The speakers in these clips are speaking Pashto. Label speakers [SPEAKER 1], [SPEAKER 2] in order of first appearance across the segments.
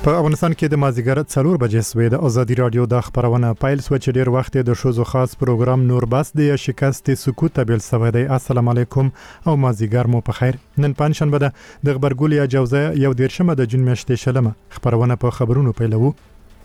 [SPEAKER 1] په افغانستان کې د مازیګر 4 بجې سوې د ازادي رادیو د خبرونه پایل سو چې ډیر وخت د شوزو خاص پروګرام نور بس د شکست سکوت تبل سوي دی. السلام علیکم او مازیګر مو په خیر. نن پنځشنبه ده د خبرګول یا جوزه یو دیرشمه د جون میاشتې شلمه خبرونه په خبرونو پیلوو.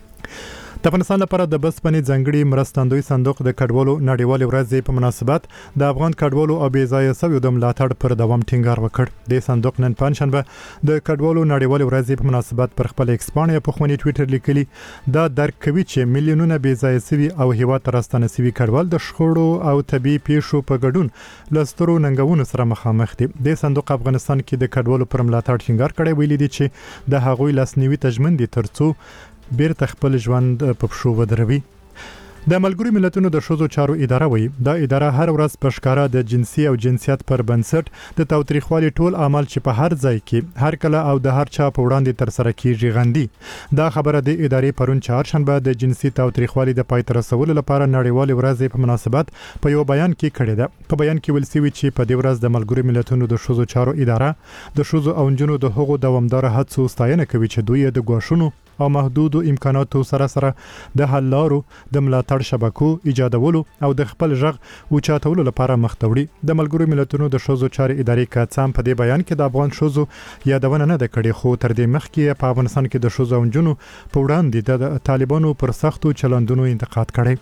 [SPEAKER 1] د افغانستان لپاره د بسپنې ځنګړي مرستندوی صندوق د کډوالو نړیوال ورځ په مناسبت د افغان کډوالو او بیځایه سوي د ملاتړ پر دوام ټینګار وکړ. د صندوق نن پنځشنبه د کډوالو نړیوال ورځ په مناسبت پر خپل ایکس باندې په خونی ټوئیټر لیکلي دا درک کوي چې میلیونونه بیځایه سوي او هیواد ترستانه سوي کډوال د شخړو او طبي پیښو په ګډون لسترو ننګونو سره مخامخ دي. د صندوق افغانستان کې د کډوالو پر ملاتړ ټینګار کړی ویلي دي چې د هغوی لاسنیوي تضمن دي ترڅو بیرته خپل ژوند په پښو ودروي. د ملګرو ملتونو د شوزو چارو اداره وایي دا اداره هر ورځ په ښکارا د جنسي او جنسیت پر بنسټ د تاوتریخوالي ټول عمل چې په هر ځای کې هر کله او د هر چا په وړاندې تر سره کیږي غندي. دا خبره د ادارې پرون چهارشنبه د جنسي تاوتریخوالي د پای ته رسولو لپاره نړیوال ورځ په مناسبت په یو بیان کې کړی ده. په بیان کې ویل شوی چې په دې ورځ د ملګرو ملتونو د شوزو چارو اداره د شوزو او نجونو د حقوقو دوامدار هڅو ستاینه کوي چې دوی د غوښونو او محدودو امکاناتو سره د حل لارو د ملاتړ شبکو ایجادولو او د خپل ژغ اوچاتولو لپاره مخ ته وړي. د ملګرو ملتونو د شوزو چارې ادارې کاڅام په دې بیان کې د افغان شوزو یادونه نه ده کړې، خو تر دې مخکې په افغانستان کې د شوزو او نجونو په وړاندې د طالبانو پر سختو چلندونو انتقاد کړی.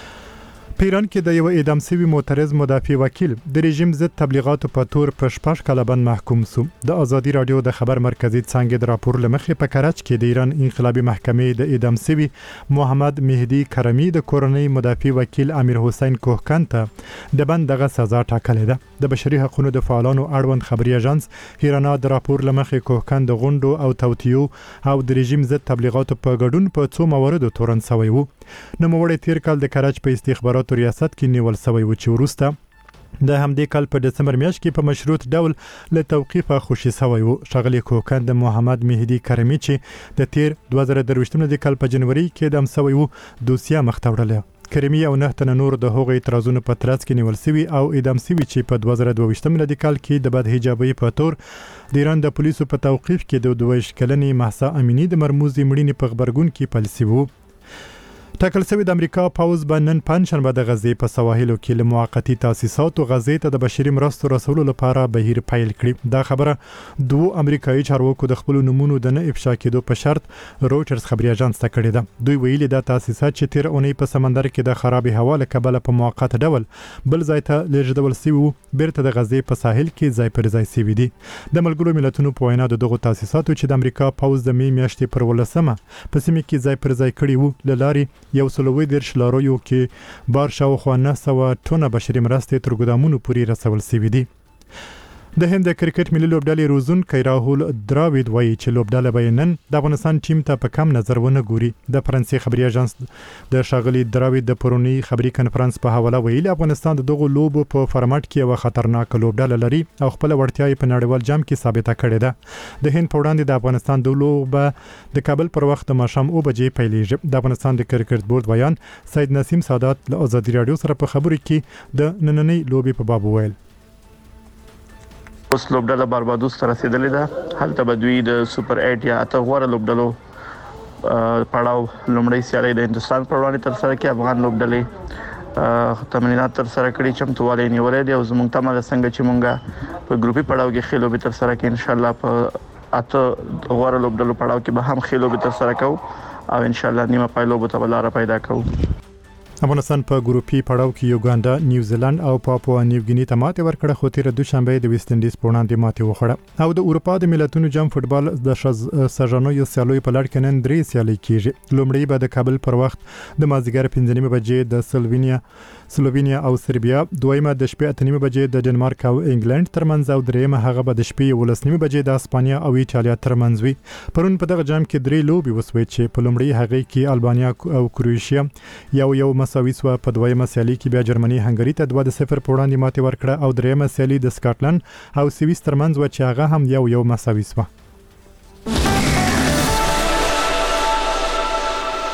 [SPEAKER 1] په ایران کې د یو اعدام شوی معترض مدافع وکیل د رژیم ضد تبلیغاتو په تور په شپږ کاله باندې محکوم شو. د ازادي رادیو د خبر مرکزی څنګه د راپور لمخې په کراچ کې د ایران انقلابی محکمې د اعدام شوی محمد مهدی کرمی د کورنۍ مدافع وکیل امیر حسین کوهکن ته د بندغه سزا ټاکلې ده. د بشري حقوقو د فعالانو اړوند خبري اژانس هیرانا د راپور لمخې کوهکن د غونډو او توتیو او د رژیم ضد تبلیغاتو په ګډون په څو مواردو تورن شوی وو. نو موړې تیر کال د کراچ په استخباراتو ریاست کې نیول شوی و چې وروسته د همدې کال په دسمبر میاشت کې په مشروط ډول له توقیفه خوشي شوی و. ښاغلی کوهکن د محمد مهدی کرمی چې د تیر 2023 د کال په جنوري کې د شوی و دوسیه مخته وړله. کرمی او نه تن نور د هغوی اعتراضونو په ترڅ کې نیول شوی او اعدام شوی چې په 2022 میلادي کال کې د بد حجابي په تور د ایران د پولیسو په توقیف کې د 22 کلنې مهسا امینی د مرموزي مړینې په خبرګون کې پالیسي وو. ټاکل شوی د امریکا پاوز باندې پنځشنبه د غزې په سواحلو کې له موقتی تاسیساتو غزې ته د بشري مرستو رسولو لپاره بهیر پیل کړی. دا خبره دوه امریکایي چارواکو د خپل نمونه د نه افشا کېدو په شرط رويټرز خبري اژانس ته کړی ده. دوی ویلي دا تاسیسات چې تیر اونۍ په سمندر کې د خراب هوا له کبله په موقت ډول بل ځای ته لیږدول شوی بیرته د غزې په ساحل کې ځای پر ځای شوی دي. د ملګرو ملتونو په وینا دغه تاسیساتو چې د امریکا پاوز د می میاشتې پر ولسمه په سیمه کې ځای پر ځای کړی وو لاري یو سلوي درش لارویو کې بار شاوخوا 900 ټنه بشري مرستې تر ګدامونو پورې رسول شوې دي. د هند د کرکټ ملي لوبډلې روزونکی راهول دراوید وایي چې لوبډله به نن د افغانستان ټیم ته په کم نظر ونه ګوري. د فرانسې خبري اژانس د ښاغلي دراوید د پرونی خبري کانفرنس په حواله ویلي افغانستان دغه لوبو په فارمټ کې یو خطرناک لوبډله لري او خپل وړتیاوې په نړیوال جام کې ثابته کړې ده. د هند په وړاندې د افغانستان د لوبه د کابل پر وخت د ماښام 2 بجې پیلېږي. د افغانستان د کرکټ بورډ بیان سید نسیم سادات له ازادي رادیو سره په خبرو کې د نننۍ لوبې په باب ویل.
[SPEAKER 2] اوس لوبډله باربادوس ته رسیدلې ده. هلته به دوی د سوپر 8 یا اته غوړه لوبډلو پړاو لومړی سیالي د هندستان پر وړاندې تر سره کې افغان لوبډلې تمرینات تر سره کړي چمتووالی نیولې دی او زموږ تمه څنګه چې مونږه په ګروپي پړاو کې خېلو به تر سره کې ان شاء الله په اته غوړه لوبډلو پړاو کې به هم خېلو به تر سره کوو او ان شاء الله نیمه پایلو به تبلاره پیدا کوو.
[SPEAKER 1] افغانستان په ګروپي پړاو کې یوګاندا، نیوزیلند او پاپوا نیوګینی ته ماتې ورکړه، خو تیر دوشنبه د ویسټ انډیز په وړاندې ماتې وخوړه. او د اروپا د ملتونو جام فوتبال د سژانو سیالۍ په لړ کې نن 3 سیالۍ کیږي. لومړی به د کابل پر وخت د مازیګر 5:30 بجې د سلووینیا او سربیا، دویمه د شپې 8:30 بجې د ډنمارک او انګلند ترمنځ او دریمه هغه به د شپې 11:30 بجې د اسپانیا او ایټالیا ترمنځ وي. پرون په دغه جام کې 3 لوبي وسوي چې په لومړی هغه کې البانیا او کروشیا یو مساوي سو، په دویمه سیالي کې بیا جرمني هنګری ته 2-0 په وړاندې ماتې ورکړه او دریمه سیالي د سکاټلند او سویس ترمنځ و چې هغه هم یو مساوي سو.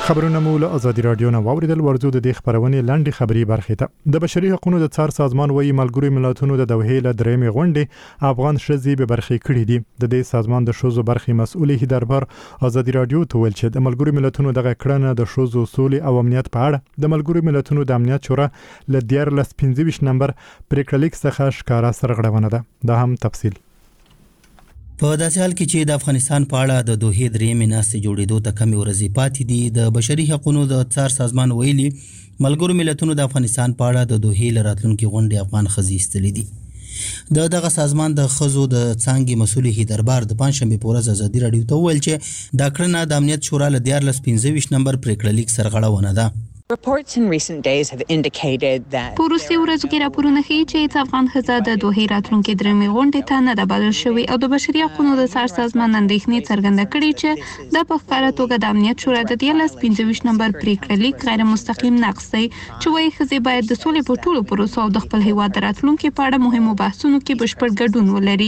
[SPEAKER 1] خبرونه مو له ازادي رادیو نه واوریدل ورزو د خبرونه لاندې خبري برخه ته د بشري حقوقو د څار سازمان وایي ملګری ملتونو د دوحې له درېمې غونډې افغان شذې به برخه کړې دي د دې سازمان د شوزو برخه مسؤل هیدربر ازادي رادیو ته ویل چې د ملګری ملتونو دغه کړنه د شوزو اصول او امنیت په اړه د ملګری ملتونو د امنیت شورا له 15 نمبر پریکړلیک څخه ښکارا سرغړونه ده دا هم تفصیل
[SPEAKER 3] په داسې حال کې چې د افغانستان په اړه د دوحې درېمې ناستې جوړېدو ته کمې ورځې پاتې دي د بشري حقوقو د څار سازمان ویلي ملګرو ملتونو د افغانستان په اړه د دوحې له راتلونکي غونډې افغان ښځې ایستلې دي دغه سازمان د ښځو د څانګې مسؤل هیدربار د پنځشنبې په ورځ ازادي رادیو ته وویل چې دا کړنه د امنیت شورا له 15 نمبر پریکړلیک سرغړونه ده.
[SPEAKER 4] Reports in recent days have indicated that
[SPEAKER 5] پروسې ورځو کې راپورونه ښیي چې افغان ښځه د دوحې راتلونکي درېمې غونډې ته نه ده بلل شوې او د بشري حقوقو د څار سازمان اندېښنې څرګنده کړې چې د په ښکاره توګه د امنیت شورا د 15 نمبر پریکړلیک غیر مستقیم نقض دی چې وایي ښځې باید د سولې په ټولو پروسو او د خپل هیواد د راتلونکي په اړه مهمو بحثونو کې بشپړ ګډون ولري.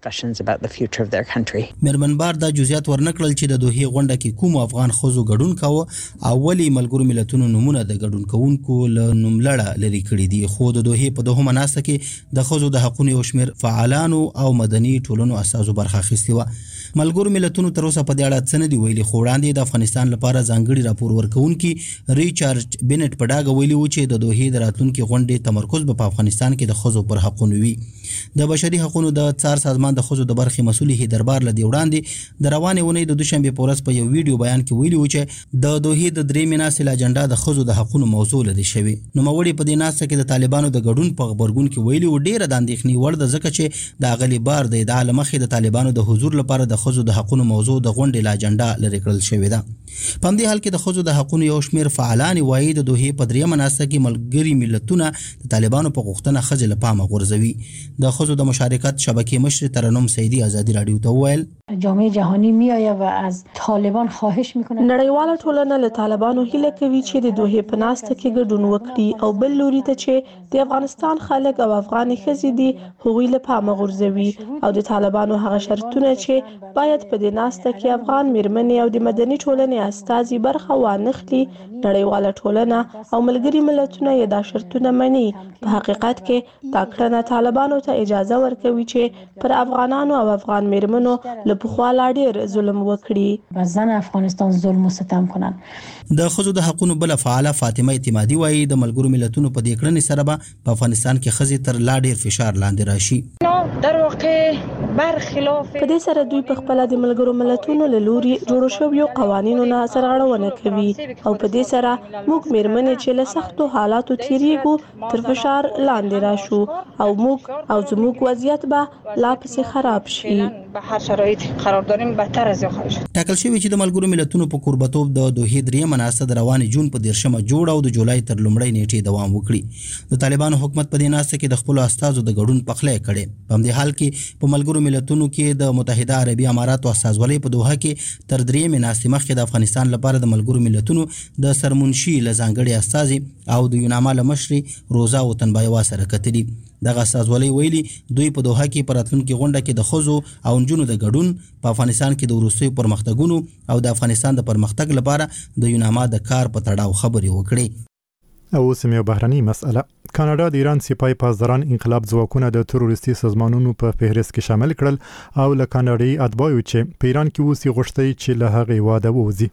[SPEAKER 3] میرمن بار دا جزئیات ورنکړل چې د دوحې غونډه کې کوم افغان ښځو ګډون کاوه او ولې ملګرو ملتونو نومونه د ګډون کوونکو له نوملړه لري کړی دي خو د دوحې په دغه مناسبت کې د ښځو د حقوقو یو شمېر فعالانو او مدني ټولنو اساسو برخه اخیستې وه. ملګرو ملتونو تر اوسه په دې اړه څه نه دي ویلي خو وړاندې د افغانستان لپاره ځانګړي راپور ورکوونکي ریچارډ بینټ په ډاګه ویلي و چې د دوحې د راتلونکي غونډې تمرکز په افغانستان کې د ښځو پر حقوقو وي. د بشري حقوقو د څار سازمان د ښځو د برخې مسؤل هیدربار لدی وړاندې د روانې ونې د دوشنبه په ورځ په یو ویډیو بیان کې ویلي و چې د دوحې د درېمې ناستې اجنډا د ښځو د حقوقو موضوع لدی شوی. نو موري په دې ناسته کې د طالبانو د ګډون په خبرګون کې ویلي و ډیره د اندېښنې وړ ده ځکه چې د اغلی بار د ادعا لمخې د طالبانو د حضور لپاره د ښځو د حقوقو موضوع د غونډې لا اجنډا لري کړل شوې ده. په دې حال کې د ښځو د حقوقو یو شمېر فعالان وایي د دوحې په درېمه ناسته کې ملګري ملتونه د طالبانو په غوښتنه ښځې له پامه غورځوي. د ښځو د مشارکت شبکې مشر ترنم سیدی ازادي رادیو ته وویل
[SPEAKER 6] جامعه جهانی میآید و از طالبان خواهش میکنه
[SPEAKER 7] نړیواله ټولنه له طالبانو هیله کوي چې د دوحې په ناسته کې ګډون وکړي او بل لوري ته چې د افغانستان خلک او افغان ښځې دي هغوی له پامه غورځوي او د طالبانو هغه شرطونه چې باید په دې ناسته کې افغان میرمنې او د مدني ټولنې استازي برخه وانخلي نړیواله ټولنه او ملګري ملتونه یې دا شرطونه مني. په حقیقت کې دا کړنه طالبانو ته اجازه ورکوي چې پر افغانانو او افغان میرمنو له پخوا لا ډیر ظلم وکړي
[SPEAKER 6] و زن افغانستان ظلم و ستم کنن.
[SPEAKER 3] د ښځو د حقوقو بل فعاله فاطمه اعتمادي وایي د ملګرو ملتونو په دې کړنې سره به په افغانستان کې ښځې تر لا ډیر فشار لاندې راشي.
[SPEAKER 7] در واقع برخلاف په دې سره دوی په خپل د ملګرو ملتونو له لوري جوړ شویو قوانینو نه سرغړونه کوي او په دې سره موږ میرمنې چې له سختو حالاتو تیریږو تر فشار لاندې راشو او موږ او زموږ وضعیت به لا پسې خراب شي.
[SPEAKER 8] به هر شرایط قرار داریم بدتر از خواهد شد.
[SPEAKER 3] ټاکل شوی چې د ملګرو ملتونو په کوربتوب د دوحې درېمه ناسته د روانې جون په 10مه جوړ او د جولای تر لومړۍ نیټې دوام وکړي. د طالبانو حکومت په دې ناسته کې د خپل استازو د ګډون پخلی کړي. په همدې حال کې په ملګرو ملتونو کې د متحده عربي اماراتو استازولۍ په دوحه کې تر درېمې ناستې مخکې د افغانستان لپاره د ملګرو ملتونو د سرمنشي له ځانګړي استازي او د یوناما له مشرې روزا وطنبایوا سره کتلي. دغه استازولۍ ویلي دوی په دوحه کې په راتلونکي غونډه کې د ښځو او نجونو د ګډون په افغانستان کې د وروستیو پرمختګونو او د افغانستان د پرمختګ لپاره د یوناما د کار په تړاو خبرې وکړي.
[SPEAKER 1] او سیمه بهرنی مسأله کاناډا د ایران سپای پاسداران انقلاب ځواکونه د تروریستي سازمانونو په فهرست کې شامل کړل او له کاناډایي اتباعو چې په ایران کې اوسې غوښتي چې له هغې واده ووځي.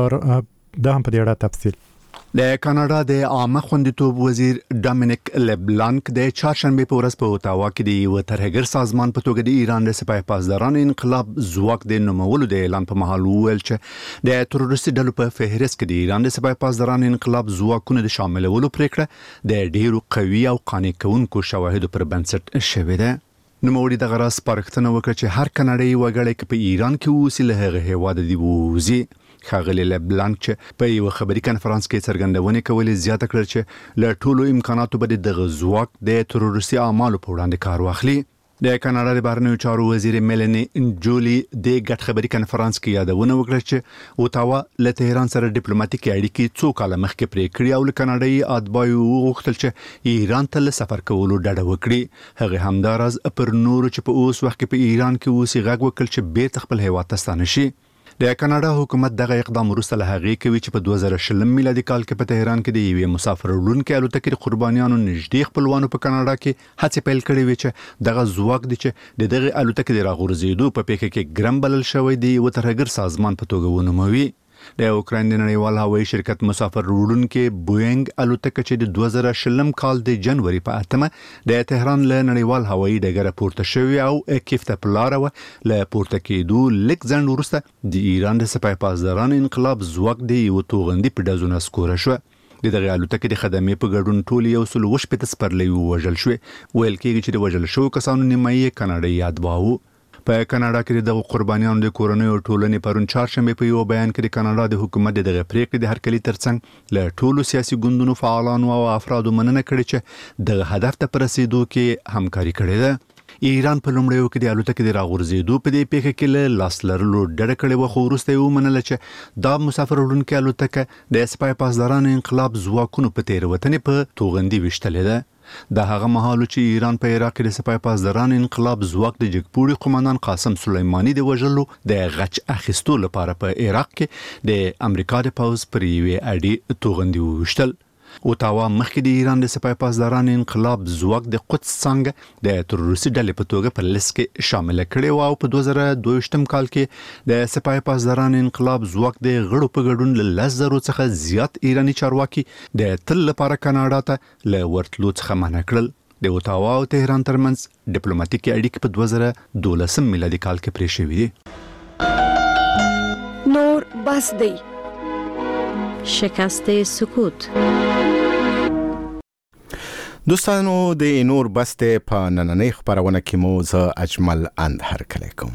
[SPEAKER 1] دا هم په دې اړه تفصیل
[SPEAKER 9] د کاناډا د عامه خوندیتوب وزیر ډامینیک لبلانک د چهارشنبه په ورځ په اوتاوا کې د یو ترهګر سازمان په توګه د ایران د سپای پاسدارانو انقلاب ځواک د نومولو د اعلان په مهال وویل چې د تروریستي ډلو په فهرست کې د ایران د سپای پاسدارانو انقلاب ځواکونو د شاملولو پریکړه د ډیرو قوي او قانع کوونکو شواهدو پر بنسټ شوې ده. نوموړي دغه راز سپارښتنه وکړه چې هر کاناډایي وګړی په ایران کې اوسي له هغه هیواده دی ووځي. ښاغلی لبلانک چې په یو خبري کنفرانس کې څرګندونې کولې زیاته کړل چې له ټولو امکاناتو به دغه ځواک د تروریستي اعمالو په وړاندې کار واخلي. د کاناډا د بهرنیو چارو وزیر میلنی جولی د ګډ خبري کنفرانس کې یادونه وکړه چې اوتاوا له تهران سره ډیپلوماټیک اړیکې څو کاله مخکې پرې کړې او له کاناډایي اتباعو وغوښتل چې ایران ته له سفر کولو ډډه وکړي. هغه همداراز پر نورو چې په اوس وخت کې په ایران کې اوسې غږ وکړ چې بیرته خپل هیواد ته ستانه شي. د کاناډا حکومت دغه اقدام وروسته له هغې کوي چې په 2020 میلادي کال کې په تهران کې د یوې مسافر وړونکې الوتکې قربانیانو نږدې خپلوانو په کاناډا کې هڅې پیل کړې وې چې دغه ځواک دی چې د دغه الوتکې د راغورځېدو په پیښه کې ګرم بلل شوی دی یو ترهګر سازمان په توګه ونوموي. د اوکراین د نړیوال هوایي شرکت مسافر وړونکې بوینګ الوتکه چې د 2020 کال د جنوري په 8 د تهران له نړیوال هوایي ډګر پورته شوی او کیف ته پلاره له پورته کېدو لیک ځند وروسته د ایران د سپاه پاسداران انقلاب ځواک دی یو توغندي په ډزونه سکوره شو. د دغه الوتکې د خدمې په ګډون ټول 180 سپرلي وژل شو. ویل کېږي چې د وژل شو کسانو نیمایي کاناډایي اتباع وو. په کاناډا کې د قربانیانو د کورنۍ او ټولنې پرون چهارشنبه په یو بیان کې د کاناډا د حکومت دغه پریکړې د هرکلي ترڅنګ له ټولو سیاسي ګوندونو فعالانو او افرادو مننه کړې چې د هدف ته رسیدو کې همکاري کړې ده. ایران په لومړیو کې د الوتکې د راغورځېدو په دې پیښه کې له لاس لرلو ډډه کړې وه، خو وروسته یې ومنله چې دا مسافر وړونکې الوتکه د سپاه پاسدارانو انقلاب ځواکونو په تېروتنې په توغندي ویشتلې ده. د هغه مهال چې ایران په عراق کې د سپاه پاسداران انقلاب ځواک د جګپوړي قومندان قاسم سلیمانی د وژلو د غچ اخیستو لپاره په عراق کې د امریکا د پوز پر یوې اډې توغندي وشتل. اوتاوا مخکې د ایران د سپاه پاسداران انقلاب ځواک د قدس څنګه د تروریستي ډلې په توګه په لیست کې شامل کړي او په 2022 کال کې د سپاه پاسداران انقلاب ځواک د غړو په ګډون له 10,000 څخه زیات ایرانی چارواکي د تل لپاره کاناډا ته له ورتلو څخه منع کړل. د اوتاوا او تهران ترمنځ ډیپلوماټیکي اړیکې په 2012 میلادي کال کې پرې شوې دي.
[SPEAKER 10] نور بس دی شکست سکوت.
[SPEAKER 11] دوستانو د نور بست په نننۍ خبرونه کې مو زه اجمل اند هرکلی کوم.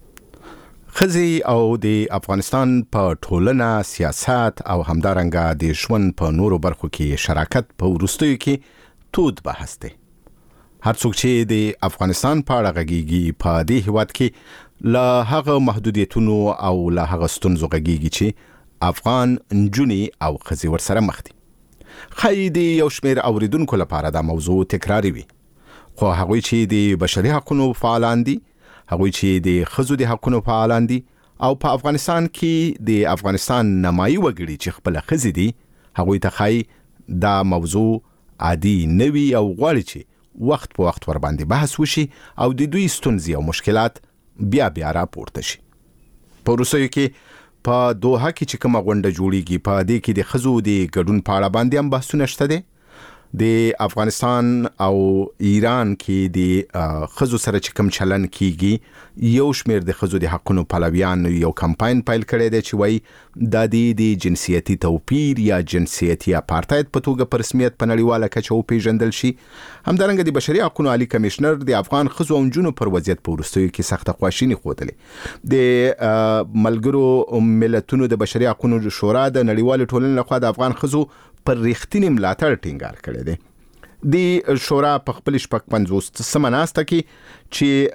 [SPEAKER 11] خزي او د افغانستان په ټولنه، سیاست او همدارنګه د ژوند په نورو برخو کې شراکت په وروستیو کې تود بحث دی. هر څوک چې د افغانستان په اړه غږیږي په دې هیواد کې له هغه محدودیتونو او له هغه ستونزو غږیږي چې افغان نجونې او ښځې ورسره مخ دي. ښایي د یو شمېر اوریدونکو لپاره دا موضوع تکراري وي، خو هغوی چې د بشري حقونو فعالان دي، هغوی چې د ښځو د حقونو فعالان دي او په افغانستان کې د افغانستان نمایي وګړي چې خپله ښځې دي، هغوی ته ښایي دا موضوع عادي نه وي او غواړي چې وخت په وخت ورباندې بحث وشي او د دوی ستونزې او مشکلات بیا راپورته شي. په وروستیو کې په دوحه کې چې کومه غونډه جوړیږي په دې کې د ښځو د ګډون په اړه باندې هم بحثونه شته دي. د افغانستان او ایران کې د ښځو سره چې کوم چلن کیږي، یو شمېر د ښځو د حقونو پلویان یو کمپاین پیل کړی دی چې وایي دا د جنسیتي توپیر یا جنسیتي اپارتاید په توګه په رسمیت په نړیواله کچه وپېژندل شي. همدارنګه د بشري حقونو عالی کمیشنر د افغان ښځو او نجونو پر وضعیت په وروستیو کې سخته خواشیني ښودلې. د ملګرو ملتونو د بشري حقونو شورا د نړیوالې ټولنې لخوا د افغان ښځو پر رښتینی ملاتړ ټینګار کړی دی. د شورا په خپل 55 ناسته کې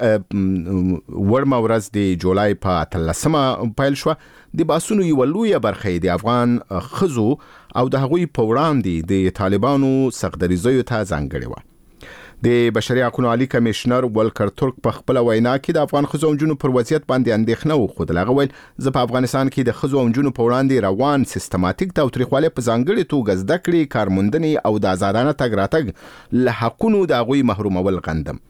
[SPEAKER 11] چې ورمه ورځ د جولای په 13 پیل شو، د باسونو یو لویه برخه د افغان ښځو او د هغوی په وړاندې د طالبانو سختدریزیو ته ځانګړې وه. د بشري حقونو عالی کمیشنر ولکر ترک په خپل وینا کې د افغان ښځو او نجونو پر وضعیت باندې اندېښنه وښودله. هغه ویل زه په افغانستان کې د ښځو او نجونو په وړاندې روان سیستماتیک تاوتریخوالۍ په ځانګړې توګه زده کړې، کارموندنې او د آزادانه تګ راتګ له حقونو د هغوی محرومول غندم.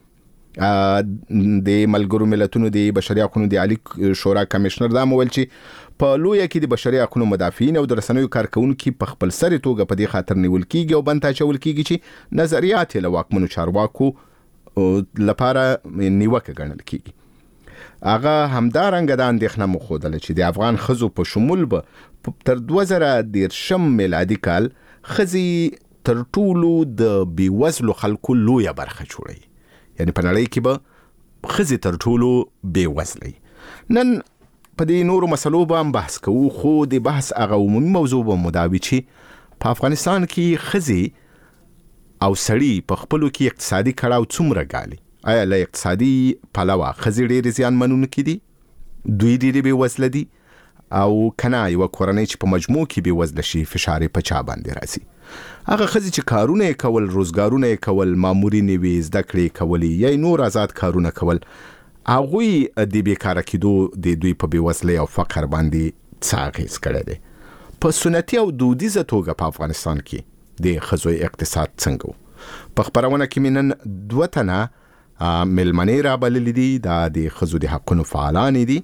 [SPEAKER 11] د ملګرو ملتونو د بشري حقونو د عالی شورا کمیشنر دا ویل چې په لویه کې د بشري حقونو مدافعین او د رسنیو کارکونکي په خپل سري توګه په دې خاطر نیول کیږي او بند اچول کیږي چې نظریات له واکمنو چارواکو لپاره نیوکه ګڼل کیږي. هغه همدارنګه د اندېښنه مخودله چې د افغان ښځو په شمول به تر 2013 میلادي کال ښځې تر ټولو د بیوزلو خلکو لویه برخه جوړوي، یعنی په نړۍ کې به ښځې تر ټولو بیوزلي. نن په دې نورو مسلو به هم بحث کوو، خو د بحث هغه عمومي موضوع به مداوي چې په افغانستان کې ښځې او سړي په خپلو کې اقتصادي کړاو څومره ګالي. آیا له اقتصادي پلوه ښځې ډېرې زیان منونکي دي؟ دوی ډېرې بېوزله دي؟ او کنه یوه کورنۍ چې په مجموع کې بېوزله شي فشار یې په چا باندې راځي؟ هغه ښځې چې کارونه یې کول، روزګارونه یې کول، مامورینې وې، زده کړې یې کولې یا نور آزاد کارونه کول، هغوی د بیکاره کېدو د دوی په بېوزلۍ او فقر باندې څه اغېز کړی دی؟ په سنتي او دودیزه توګه په افغانستان کې د ښځو اقتصاد څنګه و؟ په خپرونه کې مې نن 2 تنه مېلمنې رابللي دي، دا د ښځو د حقونو فعالانې دي.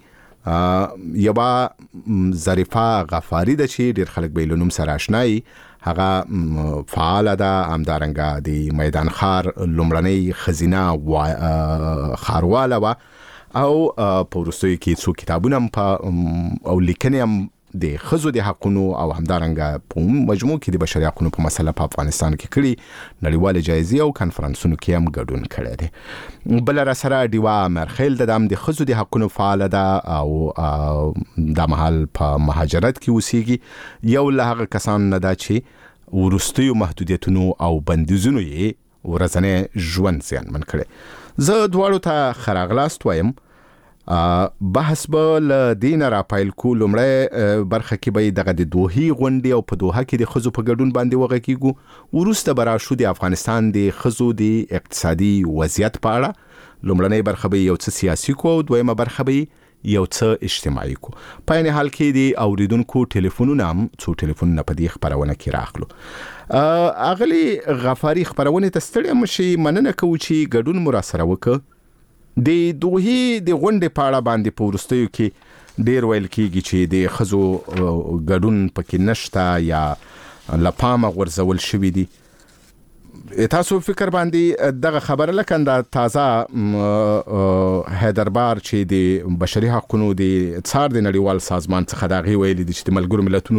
[SPEAKER 11] یوه ظریفه غفاري ده چې ډېر خلک به یې له نوم سره اشنایي، هغه فعاله ده، همدارنګه د میدان ښار لومړنۍ ښځینه ښارواله وه او په وروستیو کې څو کتابونه او لیکنې هم د ښځو د حقونو او همدارنګه په مجموع کې د بشري حقونو په مسله په افغانستان کې کړي، نړیوالې جایزې او کنفرانسونو کې هم ګډون کړی دی. بله راسره ډیوه مرخیل ده، هم د ښځو د حقونو فعاله ده او دا مهال په مهاجرت کې اوسیږي. یو له هغه کسانو نه ده چې وروستیو محدودیتونو او بندیزونو یې ورځنی ژوند زیانمن کړی. زه دواړو ته ښه راغلاست وایم. بحث به له دې نه راپیل کو. لومړی برخه کې به دغه د دوحې غونډې او په دوحه کې د ښځو په ګډون باندې وغږیږو. وروسته به راشو د افغانستان د ښځو د اقتصادي وضعیت په اړه. لومړنۍ برخه به یو څه سیاسي کو او دویمه برخه به یو څه اجتماعي کو. په عین حال کې د اوریدونکو ټلیفونونه هم څو ټلیفونونه په دې خپرونه کې راخلو. اغلی غفاري خپرونه ته ستړی مشي، مننه کوو چې ګډون مو راسره وکړ. د دوحې د غونډې په اړه باندې په وروستیو کې ډېر ویل کېږي چې د ښځو ګډون پکې نشته یا له پامه غورځول شوي دي. تاسو فکر باندې دغه خبره لکه دا تازه حیدربار چې د بشري حقونو د څار د نړیوال سازمان څخه د هغې ویلي دي چې د ملګرو ملتونو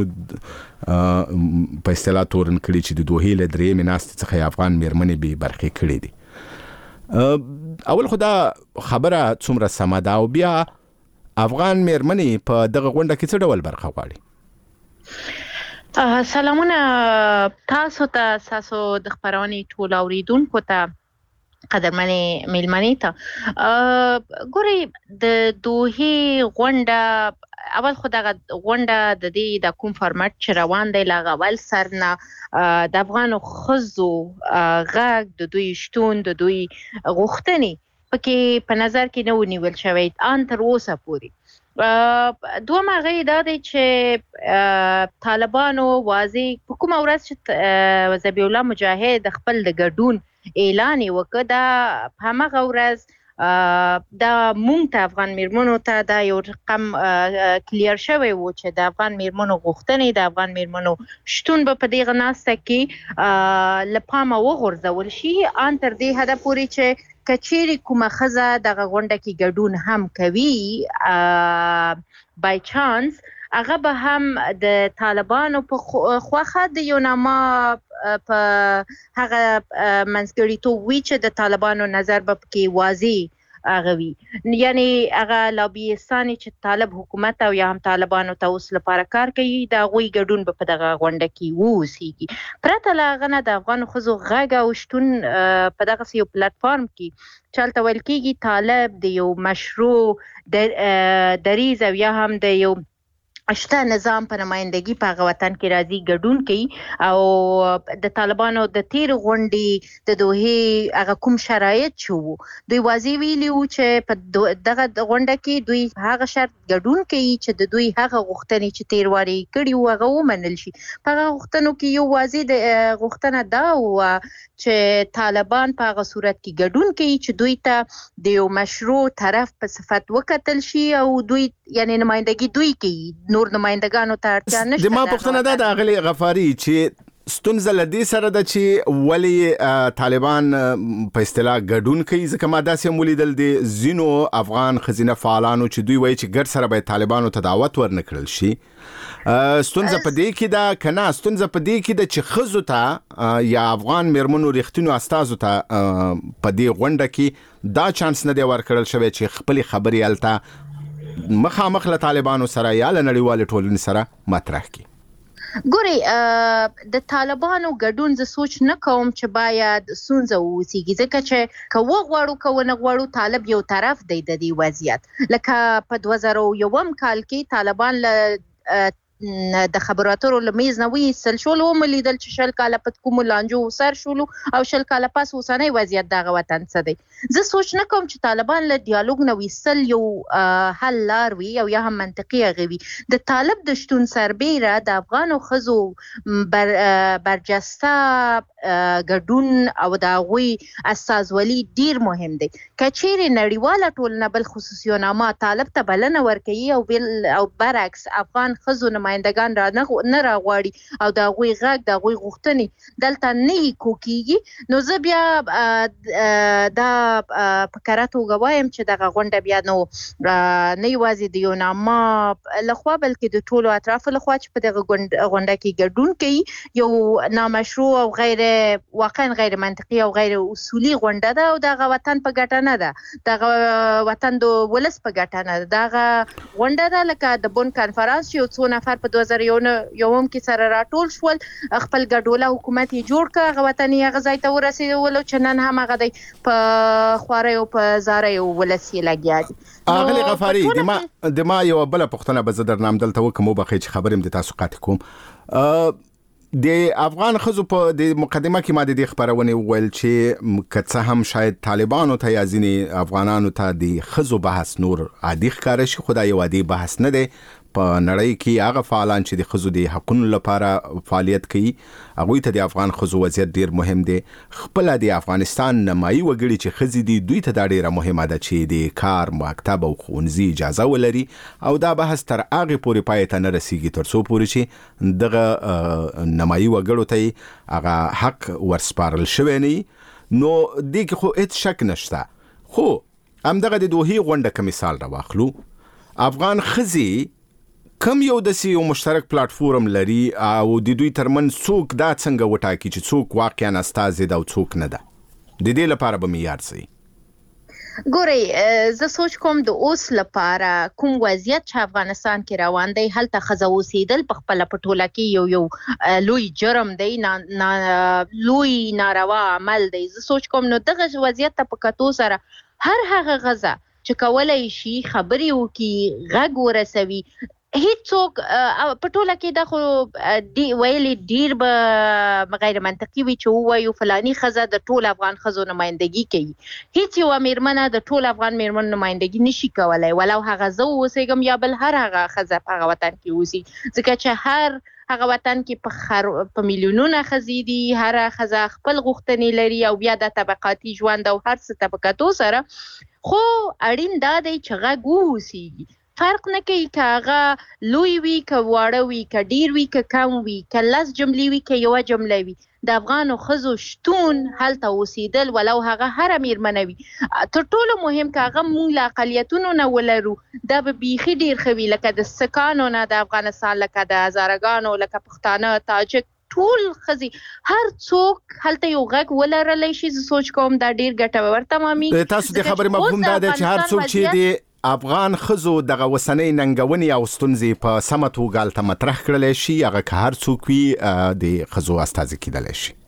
[SPEAKER 11] په اصطلاح تورن کړي چې د دوحې له درېیمې ناستې څخه یې افغان مېرمنې بې برخې کړي دي. اول خو دا خبره څومره سمه ده او بیا افغان مېرمنې په دغه غونډه کې څه ډول برخه غواړي؟
[SPEAKER 12] سلامونه تاسو ته، تاسو د خپرونې ټول اوریدونکو ته، قدرمنې مېلمنې ته. ګورئ د دوحې غونډه، اول خو دغه غونډه د دې د کوم فارمټ چې روان دی له اول سر نه د افغانو ښځو غږ، د دوی شتون، د دوی غوښتنې پکې په نظر کې نه ونیول شوی ان تر اوسه پورې. دوم هغه دا دی چې طالبانو واضح په کومه ورځ چې ذبیح الله مجاهد خپل د ګډون اعلان وکړ، دا په همغه ورځ دا مونږ ته افغان مېرمنو ته دا یو رقم کلیر شوی و چې د افغان مېرمنو غوښتنې، د افغان مېرمنو شتون به په دغه ناسته کې له پامه وغورځول شي ان تر دې حده پورې چې که چیرې کومه ښځه دغه غونډه کې ګډون هم کوي بای چانس، هغه به هم د طالبانو په خوښه د یو نامه په هغه منځګړیتوب وي چې د طالبانو نظر به پکې واضح هغه وي، یعنی هغه لابیستانې چې طالب حکومت او یا هم طالبانو ته اوس لپاره کار کوي، د هغوی ګډون به په دغه غونډه کې واوسیږي. پرته له هغه نه د افغانو ښځو غږ او شتون په دغسې یو پلیټفارم کې چې هلته ویل کېږي طالب د یو مشروع دریځ او یا هم د یو شته نظام په نمایندګي په هغه وطن کې راځي ګډون کوي او د طالبانو د تیر غونډې د دوحې هغه کوم شرایط چې وو دوی واضح ویلي وو چې په دغه غونډه کې دوی هغه شرط ګډون کوي چې د دوی هغه غوښتنې چې تیر واري کړي وو هغه ومنل شي. په هغه غوښتنو کې یو واضح د غوښتنه دا وه چې طالبان په هغه صورت کې ګډون کوي چې دوی ته د یو مشروع طرف په صفت وکتل شي او دوی یعنی نمایندګي دوی کوي، نور نمایندګانو ته اړتیا نشته.
[SPEAKER 11] د ما پوښتنه ده د اغلی غفاري چې ستونزه له دې سره ده چې ولې طالبان په اصطلاح ګډون کوي، ځکه ما داسې ولیدل د ځینو افغان ښځینه فعالانو چې دوی وایي چې ګډ سره به طالبانو ته دعوت ورنکړل شي. ستونزه په دې کې ده که نه؟ ستونزه په دې کې ده چې ښځو ته یا افغان مېرمنو رښتینو استازو ته په دې غونډه کې دا چانس نه دی ورکړل شوی چې خپلې خبرې هلته مخامخ له طالبانو سره یا له نړیوالې ټولنې سره مطرح کړي.
[SPEAKER 12] ګورئ د طالبانو ګډون زه سوچ نه کوم چې باید ستونزه واوسیږي، ځکه چې که وغواړو که ونه غواړو طالب یو طرف دی د دې وضعیت. لکه په 2001 کال کې طالبان له د خبرو اترو لمیز نه ویستل شول او ملیدل چې شل کاله په کوم لانجو سر شول او شل کاله پس اوسنۍ وضعیت دغه وطن څه دی. زه سوچ نه کوم چې طالبان له ډیالوګ نه ویستل یو حل لار وي او یا هم منطقي هغه وي. د طالب د شتون سربیره د افغانو ښځو برجسته ګډون او د هغوی استازولي ډیر مهم دی. که چیرې نړیواله ټولنه بل خصوصیونامه طالب ته بلنه ورکوي او برعکس افغان ښځو نمایندګان نه راغواړي او د هغوی غږ د هغوی غوښتنې دلته نه کوکیږي، نو زه بیا دا په کره توګه وایم چې دغه غونډه بیا نه یوازې د یونامه لخوا بلکې د ټولو اطرافو لخوا چې په دغه غونډه کې ګډون کوي یو نامشروع او واقعا غیر منطقي او غیر اصولي غونډه ده او دغه وطن په ګټه نه ده، دغه وطن د ولس په ګټه نه ده. دغه غونډه ده لکه د بون کانفرنس چې یو څو نفر په 2001 کې سره راټول شول، خپل ګډوله حکومت یې جوړ کړ، هغه وطن یې هغه ځای ته ورسېدل چې نن هم هغه دی په خوارۍ او په زارۍ ولس یې لګیا دي.
[SPEAKER 11] اغلی غفاري د ما یو بله پوښتنه به زه درنه همدلته وکړم وبخئ چې خبرې م د تاسو قاطع کوم. د افغان ښځو په د مقدمه کې ما د دې خبرونه وویل چې که څه هم شاید طالبانو ته یا ځینې افغانانو ته د ښځو بحث نور عادي ښکاره شي، خو دا یو عادي بحث نه دی. په نړۍ کې هغه فعالان چې د ښځو د حقونو لپاره فعالیت کوي هغوی ته د افغان ښځو وضعیت ډیر مهم دی. خپله د افغانستان نمایي وګړي چې ښځې دي دوی ته دا ډیره مهمه ده چې د کار، مکتب او ښوونځي اجازه ولري او دا بحث تر هغې پورې پای ته نه رسیږي تر څو پورې چې دغه نمایي وګړو ته هغه حق ورسپارل شوی نه وي. نو دې کې خو هیڅ شک نشته. خو همدغه د دوحې غونډه که مثال راواخلو، افغان ښځې کم یو داسې یو مشترک پلاټفورم لري او د دوی ترمنځ څوک دا څنګه وټاکي چې څوک واقعا استازی ده او څوک نه ده؟ د دې لپاره به معیار څه وي؟
[SPEAKER 12] ګورئ، زه سوچ کوم د اوس لپاره کوم وضعیت چې افغانستان کې روان دی هلته ښځه اوسېدل په خپله په ټوله کې یو لوی جرم دی، لوی ناروا عمل دی. زه سوچ کوم نو دغه وضعیت ته په کتو سره هر هغه ښځه چې کولی شي خبرې وکړي، غږ ورسوي، هیڅوک په ټوله کې دا خو ویلي ډیر به غیر منطقي وي چې ووایو فلاني ښځه د ټول افغان ښځو نمایندګي کوي. هیڅ یوه میرمنه د ټول افغان میرمنو نمایندګي نشي کولی، ولو هغه زه اوسېږم یا بل هر هغه ښځه په هغه وطن کې اوسي، ځکه چې هر هغه وطن کې په میلیونونه ښځې دي، هر ښځه خپل غوښتنې لري او بیا د طبقاتي ژوند او هر څه طبقاتو سره. خو اړین دا دی چې غږ واوسېږي، فرق نه کوي که هغه لوی وي که واړه وي که ډیر وي که کم وي که 10 جملې وي که یوه جمله وي، د افغانو ښځو شتون هلته اوسېدل ولو هغه هره میرمنه وي تر ټولو مهم که هغه موږ له اقلیتونو نه ولرو دا به بیخي ډیر ښه وي، لکه د سکانو نه د افغانستان، لکه د هزارهګانو، لکه پښتانه، تاجک، ټول ښځې هر څوک هلته یو غږ ولرلی شي. زه سوچ کوم دا ډیر ګټور تمامېږي.
[SPEAKER 11] تاسو د خبرې مفهوم دا دی چې هر څوک چې د افغان ښځو دغه اوسنۍ ننګونې او ستونزې په سمه توګه هلته مطرح کړلی شي، هغه که هر څوک وي د ښځو استازي کیدلی شي.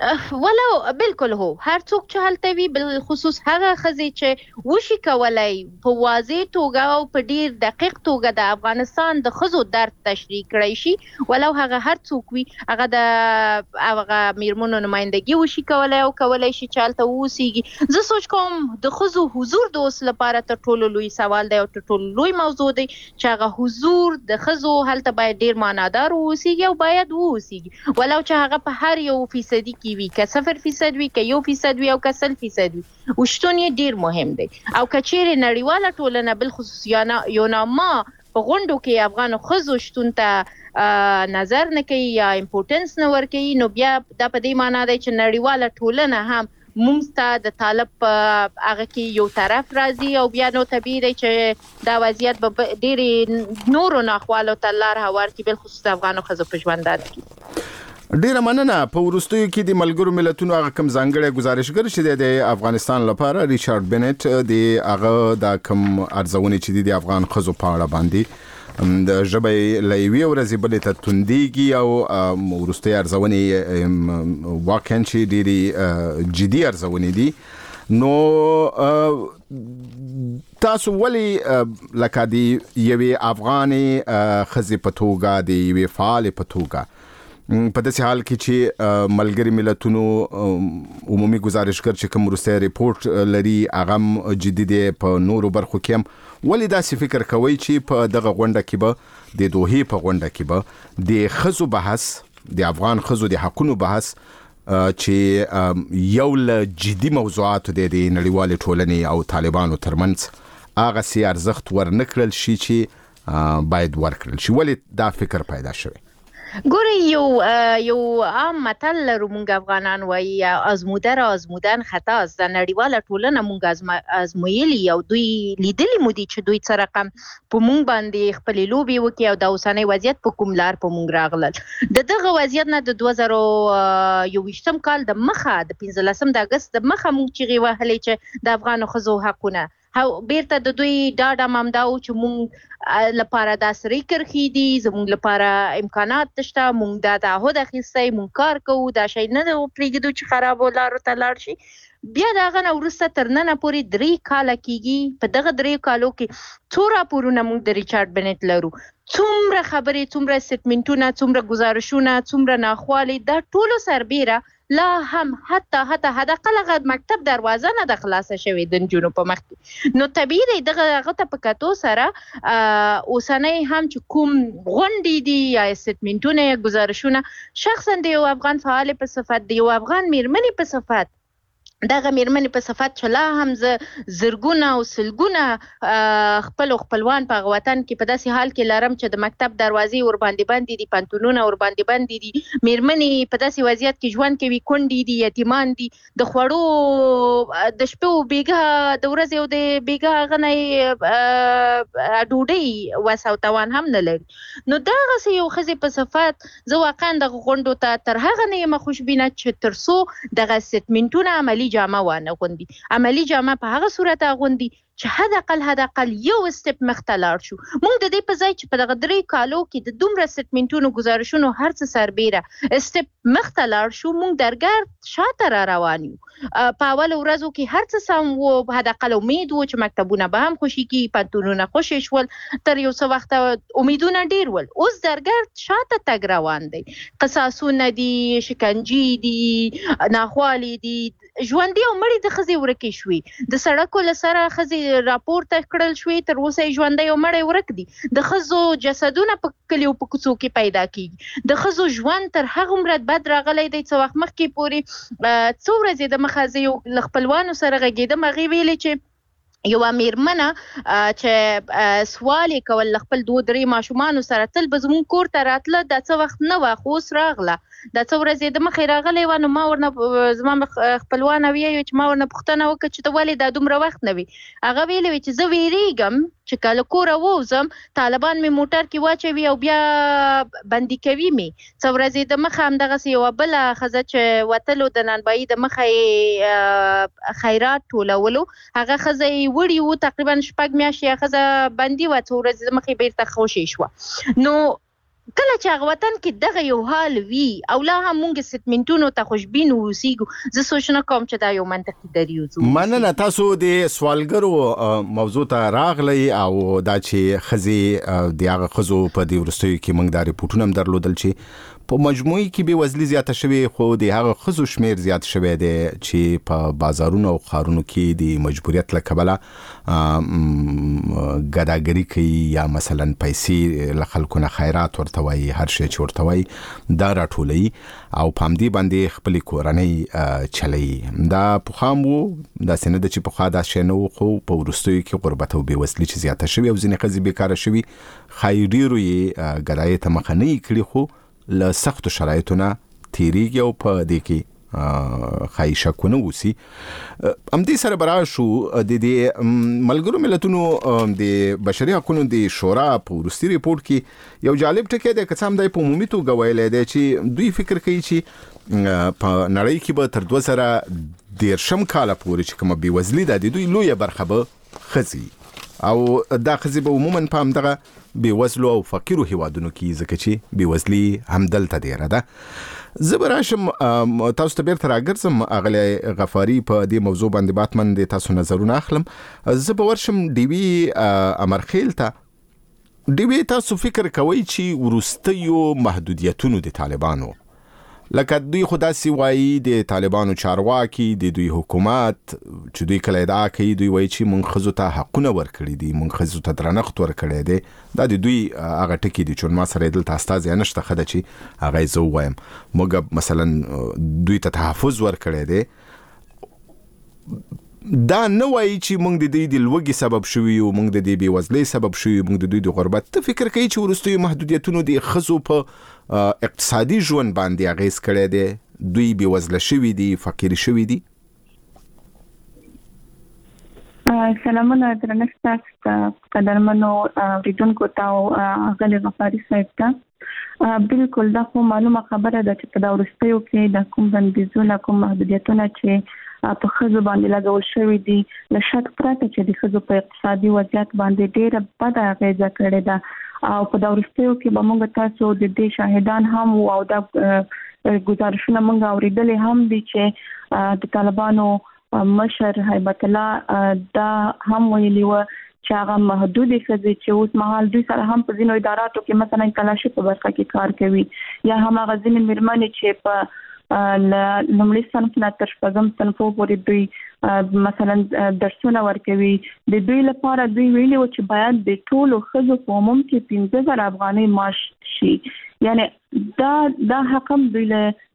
[SPEAKER 12] ولو بالکل هو هر څوک چې هلته وي، بالخصوص هغه ښځې چې وشي کولی په واضح توګه او په ډیر دقیق توګه د افغانستان د ښځو درد تشریح کړی شي، ولو هغه هر څوک وي هغه د هغه میرمنو نمایندګي وشي کولی او کولی شي چې هلته واوسیږي. زه سوچ کوم د ښځو حضور د اوس لپاره تر ټولو لوی سوال دی او تر ټولو لوی موضوع دی چې هغه حضور د ښځو هلته باید ډیر معنادار واوسیږي او باید واوسیږي، ولو چې هغه په هر یو فیصدي کې وي، که 0% وي، که 1% وي او که 100% وي، وشتون یې ډیر مهم دی. او که چیرې نړیواله ټولنه بالخصوص یوناما په غونډو کې افغانو ښځو شتون ته نظر نه کوي یا امپورټنس نه ورکوي، نو بیا دا په دې معنا دی چې نړیواله ټولنه هم موږ ته د طالب په هغه کې یو طرف راځي او بیا نو طبیعي دی چې دا وضعیت به ډېرې نورو ناخوالو ته لار هوار کړي، بالخصوص د افغانو ښځو په ژوندانه کې.
[SPEAKER 11] ډیره مننه. په وروستیو کې د ملګرو ملتونو هغه کوم ځانګړی ګزارشګر چې د افغانستان لپاره ریچارډ بنټ د هغه د کوم ارزونې چې د افغان ښځو په اړه باندې د ژبې له یوې ورځې بلې ته توندېږي او وروستۍ ارزونې واقعا چې ډېرې جدي ارزونې دي. نو تاسو ولی لکه دی یوې افغاني ښځې په توګه د یوې فعالې په توګه په داسې حال کې چې ملګري ملتونو عمومي ګزارشګر چې کوم وروستی ریپورت لري هغه جدي دی په نورو برخو کې هم ولې داسې فکر کوئ چې په دغه غونډه کې به د دوحې په غونډه کې به د ښځو بحث د افغان ښځو د حقونو بحث چې یو له جدي موضوعاتو دی د نړیوالې ټولنې او طالبانو ترمنځ هغه سي ارزښت ورنکړل شي چې باید ورکړل شي ولې دا فکر پیدا شوی
[SPEAKER 12] ګوري یو عام متل لرو مونږ افغانان وایي ازموده را ازمودن خطا است. د نړیواله ټولنه مونږ ازمویلي او دوی لیدلي مو دي چې دوی څه رقم په مونږ باندې خپلې لوبې وکړي او د اوسنی وضعیت په کوم لار په مونږ راغلل. د دغه وضعیت نه د 2021 کال د مخه د 15 د اګست د مخه مونږ چیغې وهلې چې د افغانو ښځو حقونه بیرته د دوی ډاډ ممدا او چې مونږ لپاره د سری کرخي دي زموږ لپاره امکانات شته مونږ د تعهد اخیستي مونږ کار کوو دا شی نه پرېږدو چې خراب ولارو ته لاړ شي. بیا دغه نه وروسته تر ننه پورې 3 کاله کېږي. په دغه 3 کالو کې څو راپورونه مونږ د ریچارډ بنټ لرو، څومره خبرې، څومره سټمنټونه، څومره گزارشونه، څومره ناخوالې، دا ټولو سربیره لا هم حتی حداقل مکتب دروازه نه د خلاصه شوې د نجونو په مخ کې. نو طبیعي دی دغه ته په کتو سره اوسنۍ هم چې کوم غونډې دي یا سټمنټونه یا گزارشونه شخصا د یو افغان فعال په صفت د یو افغان میرمنې په صفت دغه میرمنې په صفت چې لا هم زرګونه او سلګونه خپلوان په وطن کې په داسې حال کې لرم چې د مکتب دروازې ور باندې بندې دي، پنتونونه ور باندې بندې دي، میرمنې په داسې وضعیت کې ژوند کوي، کونډې دي، یتیمان دي، د خوړو د شپو بیګه د ورځې او د بیګه غنۍ ډوډۍ وس او توان هم نه لري. نو دغسې یو ښځې په صفت زه واقعا دغه غونډو ته تر هغه نه یم خوشبینه چې تر څو دغه سټمنټونه عملي جامه وانه غوندي. عملي جامه په هغه صورت غوندي چې حداقل یو سټپ مخته لاړ شو. موږ د دې په ځای چې په دغه 3 کالو کې د دومره سټمنټونو گزارشونو هر څه سربیره سټپ مخته لاړ شو، موږ درګر شاته را روان یو. په اول ورځو کې هر څه سم وو، حداقل امید وو چې مکتبونه به هم خوشي کی، پنتونونه خوشي شول، تر یو څه وخت امیدونه ډیر ول. اوس درګر شاته تګ روان دی، قصاصونه دي، شکنجې دي، ناخوالې دي، ژوندۍ او مړې د ښځې ورکې شوې، د سړکو له سره ښځې راپورته کړل شوې، تر اوسه یې ژوندۍ او مړې ورک دي. د ښځو جسدونه په کلیو په کوڅو کې پیدا کېږي. د ښځو ژوند تر هغه مرد بد راغلی دی څه وخت مخکې پورې څو ورځې د مخه زه یو له خپلوانو سره غږېدم، هغې ویلې چې یو میرمنه چې سوال یې کول خپل 2-3 ماشومانو سره تل به زموږ کور ته راتله، دا څه وخت نه وه خو اوس راغله، دا څه ورځې د مخې راغلی وه. نو ما ورنه زما خپلوان ویایو چې ما ورنه پوښتنه وکړه چې ته ولې دا دومره وخت نه وي. هغه ویلې وي چې زه ویریږم چې کله کوره ووځم طالبان مې موټر کې واچوي او بیا بندي کوي مې. څه ورځې د مخه همدغسې یوه بله ښځه چې وتلو د نانبایي د مخه یې خیرات ټولولو، هغه ښځه یې وړي وو، تقریبا 6 میاشتې ښځه بندي وه، څو ورځې د مخې بیرته خوشې شوه. نو کله چې هغه وطن کې دغه یو حال وي او لا هم مونږ سټمنټونو ته خوشبین اوسېږو، زه سوچ نه کوم چې دا یو منطقي دریځ و.
[SPEAKER 11] مننه. تاسو د سوالګرو موضوع ته راغلی او دا چې ښځې د هغه ښځو په دې وروستیو کې موږ دا ریپورټونه هم درلودل چې په مجموعي کې بې وزلي زیاته شوې، خو د هغه ښځو شمیر زیات شوی دی چې په بازارونو او ښارونو کې د مجبوریت له کبله ګداګري کوي یا مثلا پیسې له خلکو نه خیرات ورته وایي، هر شی چې ورته وایي دا راټولوي او په همدې باندې خپلې کورنۍ چلوي. دا پخوا هم وو، داسې نه ده چې پخوا دا شی نه وو، خو په وروستیو کې غربت او بې وزلي چې زیاته شوې او ځینې ښځې بیکاره شوي، ښایي ډېرو یې ګدایۍ ته مخه نه یې کړي، خو له سختو شرایطو نه تیریږي او په دې کې ښایي شکونه اوسي. همدې سره به راشو د دې ملګرو ملتونو د بشري حقونو د شورا په وروستي ریپورټ کې یو جالب ټکی دی، که څه هم دی په عمومي توګه ویلی دی چې دوی فکر کوي چې په نړۍ کې به تر 2013 کاله پورې چې کومه بېوزلي ده د دوی لویه برخه به ښځې او دا ښځې به عموما په همدغه بېوزلو او فقیرو هیوادونو کې، ځکه چې بېوزلي همدلته ډېره ده. زبراشم تاسو ته بیرته راګرځم اغلی غفاری په دې موضوع باندې باتمن د تاسو نظرونه اخلم. زبورشم ډیوی امرخیل ته ډیوی تاسو فکر کوئ چې ورستیو محدودیتونو د طالبانو لکه دوی خدا سی وایي د طالبانو چارواکي د دوی حکومت چې دوی کله ادعا کوي دوی وایي چې مونږ خزو ته حقونه ورکړي دي مونږ خزو ته درنښت ورکړي دي دا د دوی هغه ټکی دي چې ما سره دلته استاد نشته خده چې هغه زه وایم موږ مثلا دوی ته تحفظ ورکړي دي دا نه وایي چې مونږ د دې د لوګي سبب شوي او مونږ د دې بیوزلۍ سبب شوي مونږ د دوی د غربت ته فکر کوي چې ورستوي محدودیتونو د خزو په اقتصادي ژوند باندې اغیز کړی دی دوی بیوزله شوي دي فقیر شوي دي.
[SPEAKER 13] سلامونه درنښت تاسو قدرمنو اوریدونکو ته غلي غفاري صاحب ته بالکل دا خو معلومه خبره ده چې په دا ورستیو کې د کوم بندیزونه کوم محدودیتونه چې په خزو باندې لګول شوی دي له شک پرته چې د خزو په اقتصادي وضعیت باندې ډېره بده اغیزه کړې ده او په دا ورستیو کې به موږ تاسو د دې شاهدان هم او دا ګزارشونه موږ اوریدلې هم دي چې د طالبانو مشر هیبت الله دا هم ویلي و چې هغه محدودې ښځې چې اوس مهال دوی سره هم په ځینو اداراتو کې مثلا کلاشي په برخه کې کار کوي یا هم هغه ځینې مېرمنې چې په لومړي صنف نه تر شپږم صنف پورې دوی مثلا درسونه ورکوي د دوی لپاره دوی ویلي و چې باید د ټولو ښځو په عموم کې 15,000 افغانۍ معاش شي یعنی دا حق هم دوی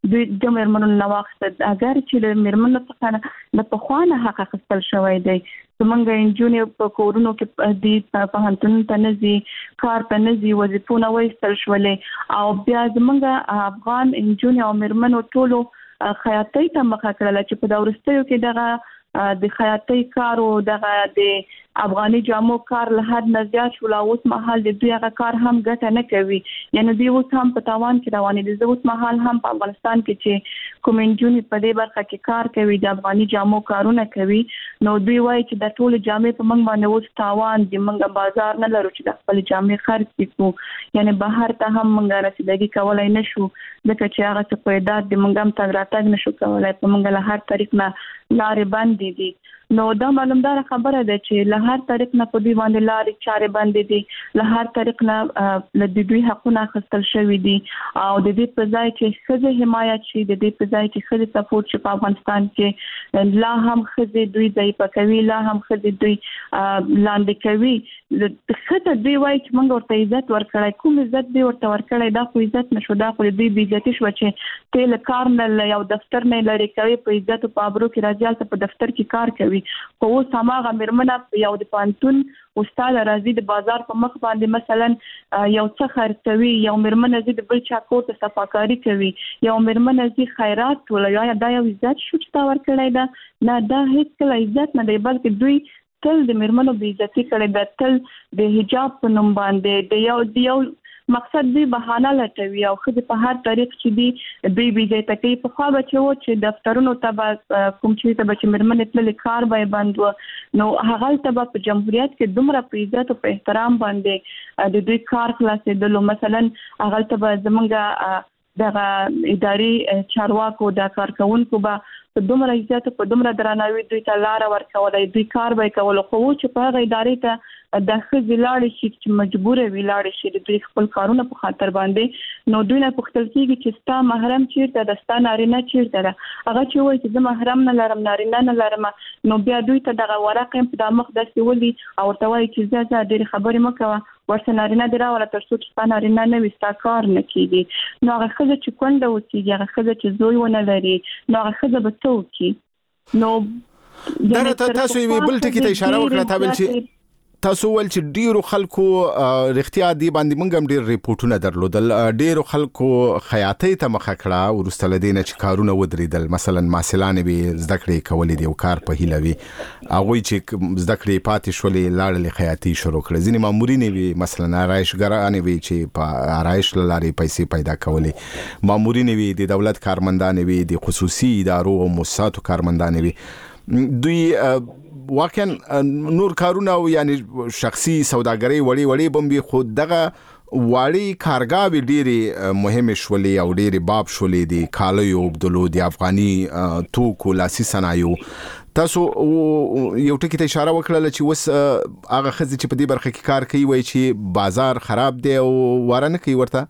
[SPEAKER 13] د مېرمنو نه واخیست اگر چې د مېرمنو څخه د پخوانه حق اخیستل شوی دی زمونږ انجونې په کورونو کې د پوهنتون ته نه ځي کار ته نه ځي وظیفونه وایستل شولې او بیا زمونږ افغان انجونې او مېرمنو ټولو خیاطۍ ته مخه کړله چې په دا وروستیو کې دغه د خیاطۍ کار او دغه د افغاني جامو کار له حد نه زیات شو اوس مهال د دوی هغه کار هم ګټه نه کوي یعنی دوی اوس هم په تاوان کې روانې دي اوس مهال هم په افغانستان کې چې کوم انجونې په دې برخه کې کار کوي د افغاني جامو کارونه کوي نو دوی وایي چې د ټول جامې په موږ باندې اوس تاوان دي موږ بازار نه لرو چې د خپل جامې خرڅ کړو یعنی بهر ته هم موږ رسیدګي کولای نشو ځکه چې هغه څه پیدا د موږ هم تګ راتګ نشو کولای په موږ له هر طریق نه لارې بندې دي نو دا معلومدار خبره ده چې له هر طریق نه په دې باندې لارې چارې بندې دي له هر طریق نه د دوی حقونه اخیستل شوي دي او د دې په ځای چې ښځې حمایت شي د دې په ځای چې ښځې سپورټ شي په افغانستان کې لا هم ښځې دوی ضعیفه کوي لا هم ښځې دوی لاندې کوي ښځه دوی وایي چې موږ ورته عزت ورکړی کوم عزت دوی ورته ورکړی دا خو عزت نشو دا خو دوی بې عزتي شوه چې ته له کار نه یو دفتر نه لرې کوي په عزت او په ابرو کې راځي هلته په دفتر کې کار کوي خو اوس هماغه مېرمنه یو د پوهنتون استاد راځي د بازار په مخ باندې مثلا یو څه خرڅوي یو مېرمنه راځي د بل چا کور ته صفاکاري کوي یو مېرمنه راځي خیرات ټولوي دا یو عزت شو چې تا ورکړی ده نه دا هیڅ کله عزت نه دی بلکې دوی تل د مېرمنو بې عزتي کړې ده تل د حجاب په نوم باندې د یو مقصد دوی بهانه لټوي او ښځې په هر طریق چې دوی بې عزته کوي پخوا به چې و چې دفترونو ته به کوم چېرته به چې مېرمنې تللې کار به یې بند و نو هغلته به په جمهوریت کې دومره په عزت او په احترام باندې د دوی کار خلاصېدلو مثلا هغلته به زمونږ دغه اداري چارواکو د کارکوونکو به په دومره عزت په دومره درناوي دوی ته لاره ورکولی دوی کار به یې کولو خو چې په هغه ادارې ته د ښځې لاړې شي چې مجبوره وي لاړې شي د دوی خپل کارونه په خاطر باندې نو دوی نه پوښتل کېږي چې ستا محرم چیرته ده ستا نارینه چیرته ده هغه چې وایي چې زه محرم نه لرم نارینه نه لرم نو بیا دوی ته دغه ورق په دا مخ داسې ولي او ورته وایي چې زه ډېرې خبرې مه کوه ورته نارینه دې راوله تر څو چې ستا نارینه نه وي ستا کار نه کېږي نو هغه ښځه چې کونډه اوسېږي هغه ښځه چې زوی ونه لري نو هغه ښځه به څه وکړي نو
[SPEAKER 11] دا تاسو یې بل ټکي ته اشاره وکړه تا ویل چې تاسو ول چې ډیرو خلکو رښتیا دی باندې موږ هم ډیر ریپورتونه درلودل ډیرو خلکو خیاطۍ ته مخه کړه ورسته لدینه چې کارونه ودریدل مثلا ماسلان به زده کړې کولې دی او کار په هیله وي هغه چې زده کړې پاتې شولې لاړلې خیاطۍ شروع کړې ځینې مامورین وي مثلا آرایشګران وي چې په آرایش لارې پیسې پیدا کولې مامورین وي د دولت کارمندان وي د خصوصي ادارو او مؤسساتو کارمندان وي دوی واقعا نور کارونه یعنی شخصي سوداګري وړي بمبي خود دغه واړی کارګاوي ډېری مهمه شولې او ډېری باب شولې دي کالیو عبدالو دی افغاني توکو لاسي صنایو تاسو یو ټکی ته اشاره وکړه چې وس هغه خزي چې په دې برخه کې کار کوي وای چې بازار خراب دی او وارنه کوي ورته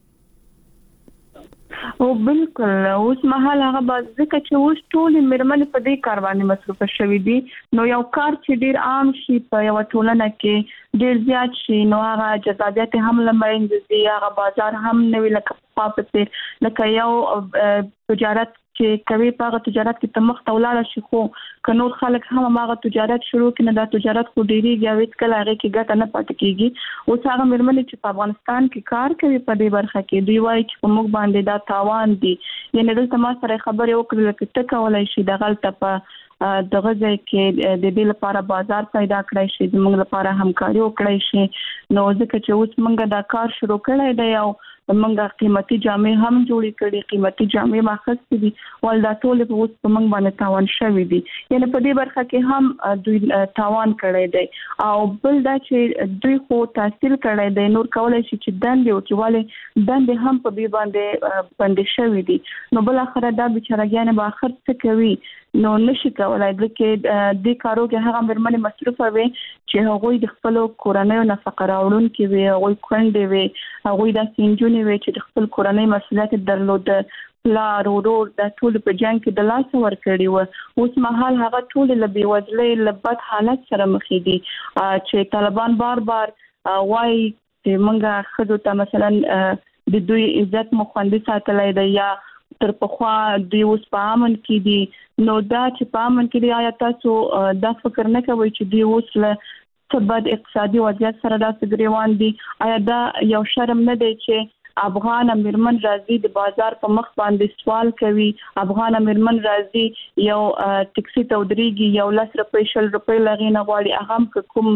[SPEAKER 13] او بالکل اوس مهال هغه ځکه چې اوس ټول میرمنې په دې کار باندې مصروفه شوې دي نو یو کار چې ډیر عام شي په یو ټولنه کې ډیر زیات شي نو هغه جذابیت هم لمړند دي هغه بازار هم نوی لکه پاپته لکه یو تجارت چې کوي په تجارت کې تمخ تولاله شي خو کنور خلک هم هغه تجارت شروع کړي دا تجارت خو ډیری غوښت کله هغه کې ګټه نه پاتې کیږي او هغه مرمنې چې په افغانستان کې کار کوي په دې برخه کې دوی وایي چې موږ باندې دا تاوان دي یعنی دلته ما سره خبرې وکړل چې ته کولای شي د غلطه په دغه ځای کې د دې لپاره بازار پیدا کړی شي د موږ لپاره همکاري وکړي شي نو ځکه چې اوس موږ دا کار شروع کړی دی او موږ قیمتي جامې هم جوړې کړې قیمتي جامې ماخذ دي ول دا ټول په اوس په موږ باندې تاوان شوی دي یعنی په دې برخه کې هم دوی تاوان کړی دی او بل دا چې دوی خو تحصیل کړی دی نور کولای شي چې دندې او چواله دندې هم په دې باندې باندې شوی دي نو بل اخر دا بیچارهګان به اخر څه کوي نو نشي کولای چې د کارو کې هغه مرمنې مصرفه وي چې هغه د خپل کورنۍ نفقه راوړونکي وي هغه کونډې وي هغه د سنجونی وي چې د خپل کورنۍ مسؤلیت درلود پلار ورور د ټول په جنگ کې د لاس ور کړی و اوس مهال هغه ټول له بیوزلۍ لبد حالت سره مخ دي چې طالبان بار وایي چې موږ خدو ته مثلا د دوی عزت مخوندي ساتلای دی یا تر پخوا دوی اوس په امن کې دي نو دا چې په امن کې دی آیا تاسو دا فکر نه کوئ چې دوی اوس له ثبات اقتصادي وضعیت سره داسې ګریوان دي آیا دا یو شرم نه دی چې افغان امرمن راځي د بازار په مخ باندې سوال کوي افغان امرمن راځي یو ټیکسي ته ودرېږي یو 10 روپۍ 10 روپۍ لغینه غواړي هغه کوم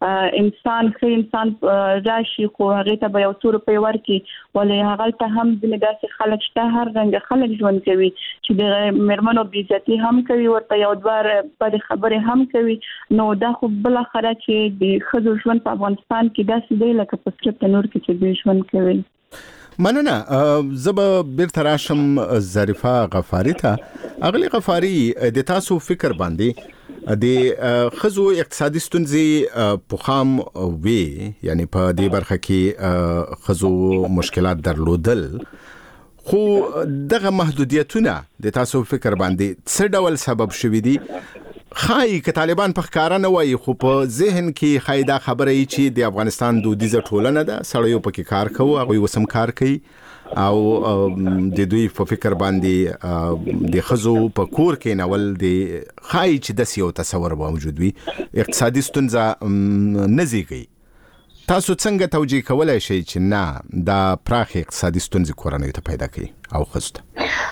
[SPEAKER 13] انسان راشي خو هغه ته به یو 2 روپۍ ورکي ولې هغه ته هم د داسې خلک شته هر رنګ خلک ژوند کوي چې د مرمنو بیزتی هم کوي ورته یو دوار په خبره هم کوي نو دا خو بل اخره چې د خزو ژوند په افغانستان کې داسې دی لکه په سکرپ نور کې چې د ژوند کوي
[SPEAKER 11] مننه زب بیرته راشم ظریفه غفاری ته اغلی غفاری د تاسو فکر باندې د خزو اقتصادي ستونزې پوخام وی یعنی په دې برخه کې خزو مشکلات درلودل خو دغه محدودیتونه د تاسو فکر باندې څه ډول سبب شوي دي خای که طالبان په ښکارا نه وایي خو په ذهن کې خای دا خبره ای چې د افغانستان دودیزه ټولنه ده سړیو پکې کار کوي هغه وسم کار کوي او د دوی په فکر باندې د خزو په کور کې نول د خای چې د سیو تصور موجود وي اقتصادي ستونزه نزيږي تاسو څنګه توجیه کولای شئ چې نه دا پراخ اقتصادي ستونزې کورنۍ ته پیدا کوي او خزو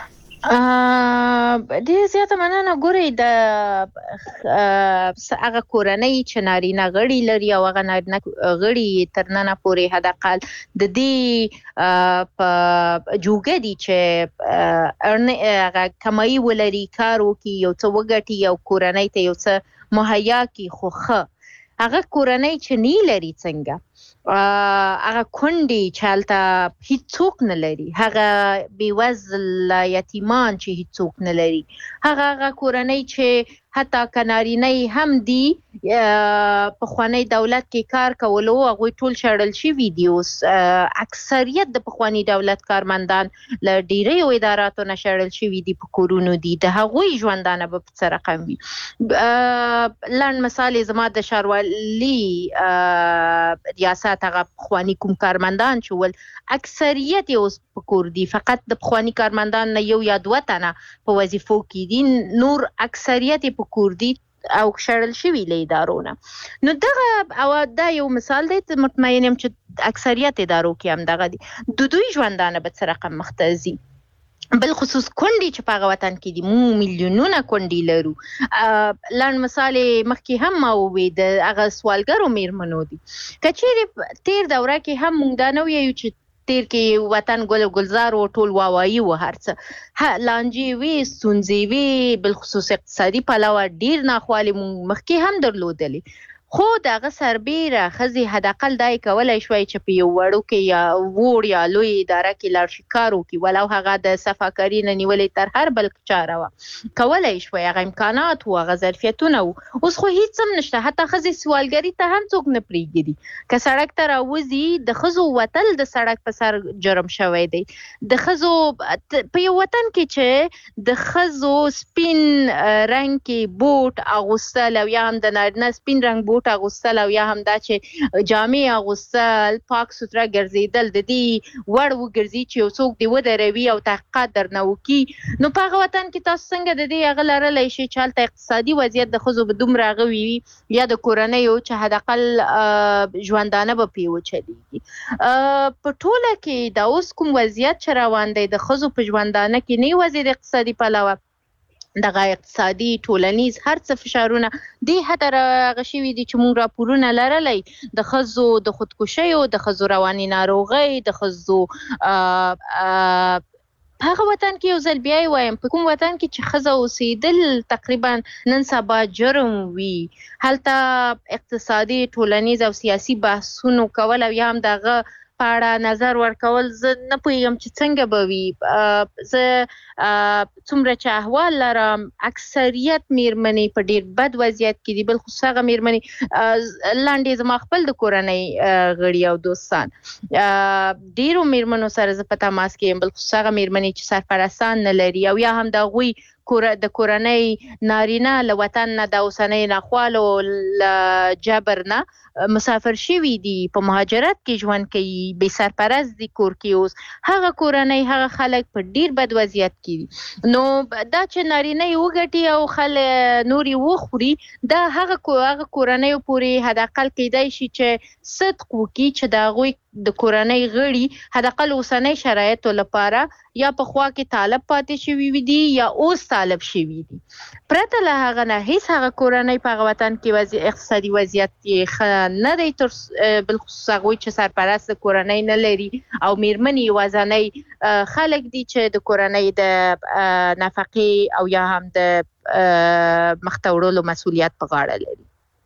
[SPEAKER 12] ډیر زیاته مننه ګوري د هغه کورنۍ چې نارینه غړي لري او هغه نارینه غړي تر نن پورې حداقل د دې په جوګه دي چې هغه کمای ولري کار وکي یو څه وګټي یو کورنۍ ته یو څه مهیا کی خوخه هغه کورنۍ چې نه لري څنګه هغه کونډي چالتا هیڅوک نه لري هغه بیوزل یتیمان چې هیڅوک نه لري هغه کورنۍ چې حتی کنارینه هم دی په خوانی دولت کې کار کولو هغه ټول شړل شي ویډیوز اکثریت د پخوانی دولت کارمندان ل ډیرې اداراتو نشړل شي وی دي په کورونو دي د هغه ژوندانه په څه رقم وي لړن مثال زما د شاروالي ریاست هغه پخوانی کوم کارمندان چول اکثریت اوس په کور دي فقط د پخوانی کارمندان نه یو یا دوه تنه په وظیفو کې دي نور اکثریت په کور دي او شړل شوی له ادارونه نو دغه او دا یو مثال دی مطمئنم چې اکثریت ادارو کې هم دغه دي د دوی ژوندانه به څه رقم مختزي بل خصوص کونډي چې په وطن کې دي مو میلیونونه کونډي لرو لړن مثال مخکې هم ما وې د هغه سوالګرو میرمنو دي کچېره تیر دوره کې هم مونږ دا نو یو چې تیر کې وطن ګل گلزار او ټول واوایي و هرڅه لانجی وی سونځي وی بل خصوص اقتصادي پلاوه ډیر ناخوالي مخکې هم درلودلې خو دغه سربیره خزي حداقل دای کولای شوي چې په یو وړو کې یا وړ یا لوی اداره کې لار شکارو کې ولو هغه د صفاکاری نه نیولې تر هر بل چاره و کولای شوي هغه امکانات او هغه ظرفیتونه اوس خو هیڅ هم نشته حتی خزي سوالګری ته هم څوک نه پریږدي که سړک ته راوځي د خزو وتل د سړک په سر جرم شوی دی د خزو په یو وطن کې چې د خزو سپین رنگ کې بوټ اغوستل او یا هم د نارینه سپین رنگ بوټ اغوستل او یا هم دا چې جامې اغوستل پاک ستره ګرځیدل د دې وړ وګرځي چې څوک دی ودروي او تحقیقات درنه وکي نو په هغه وطن کې تاسو څنګه د دې هغه لرلای شي چې هلته اقتصادي وضعیت د خزو به دومره غوي یا د کورنۍ چې حداقل ژوندانه به پیو چلیږي په ټوله کې دا اوس کوم وضعیت چې روان دی د خزو په ژوندانه کې نه وضعیت اقتصادي پلوه دغه اقتصادي ټولنیز هر څه فشارونه دی حتی غشوي دي چې موږ راپورونه لرلای د خزو د خودکشي او د خزو رواني ناروغي د خزو هغه وطن کې یو ځل بیا وایم په کوم وطن کې چې خزه اوسېدل تقریبا نن سبا جرم وي هلته اقتصادي ټولنیز او سیاسي بحثونه کول او یا هم دغه پاړه نظر ورکول زه نه پوهیږم چې څنګه به وي زه څومره چې احوال لرم اکثریت میرمنې په ډیر بد وضعیت کې دي بل خصوصا هغه میرمنې لاندې زما خپل د کورنۍ غړي او دوستان ډیرو میرمنو سره زه په تماس کې یم بل خصوصا هغه میرمنې چې سرپرستان نه لري او یا هم د هغوی د کورنۍ نارینه له وطن نه د اوسنۍ ناخوالو له جبر نه مسافر شوي دي په مهاجرت کې ژوند کوي بې سرپرست دي کور کې اوس هغه کورنۍ هغه خلک په ډیر بد وضعیت کې دي نو دا چې نارینه یې وګټي او خلک نور یې وخوري دا هغه کورنۍ پورې حداقل کېدای شي چې صدق وکړي چې د هغوی د کورنۍ غړي حداقل اوسنۍ شرایطو لپاره یا په خوا کې طالب پاتې شوي دي یا اوس طالب شوي دي پرته له هغه نه هیڅ هغه کورنۍ په هغه وطن کې اقتصادي وضعیت یې ښه نه دی بالخصوص هغوی چې سرپرست کورنۍ نه لري او میرمنې یوازینۍ خلک دي چې د کورنۍ د نفقې او یا هم د مخته وړلو مسؤلیت په غاړه لري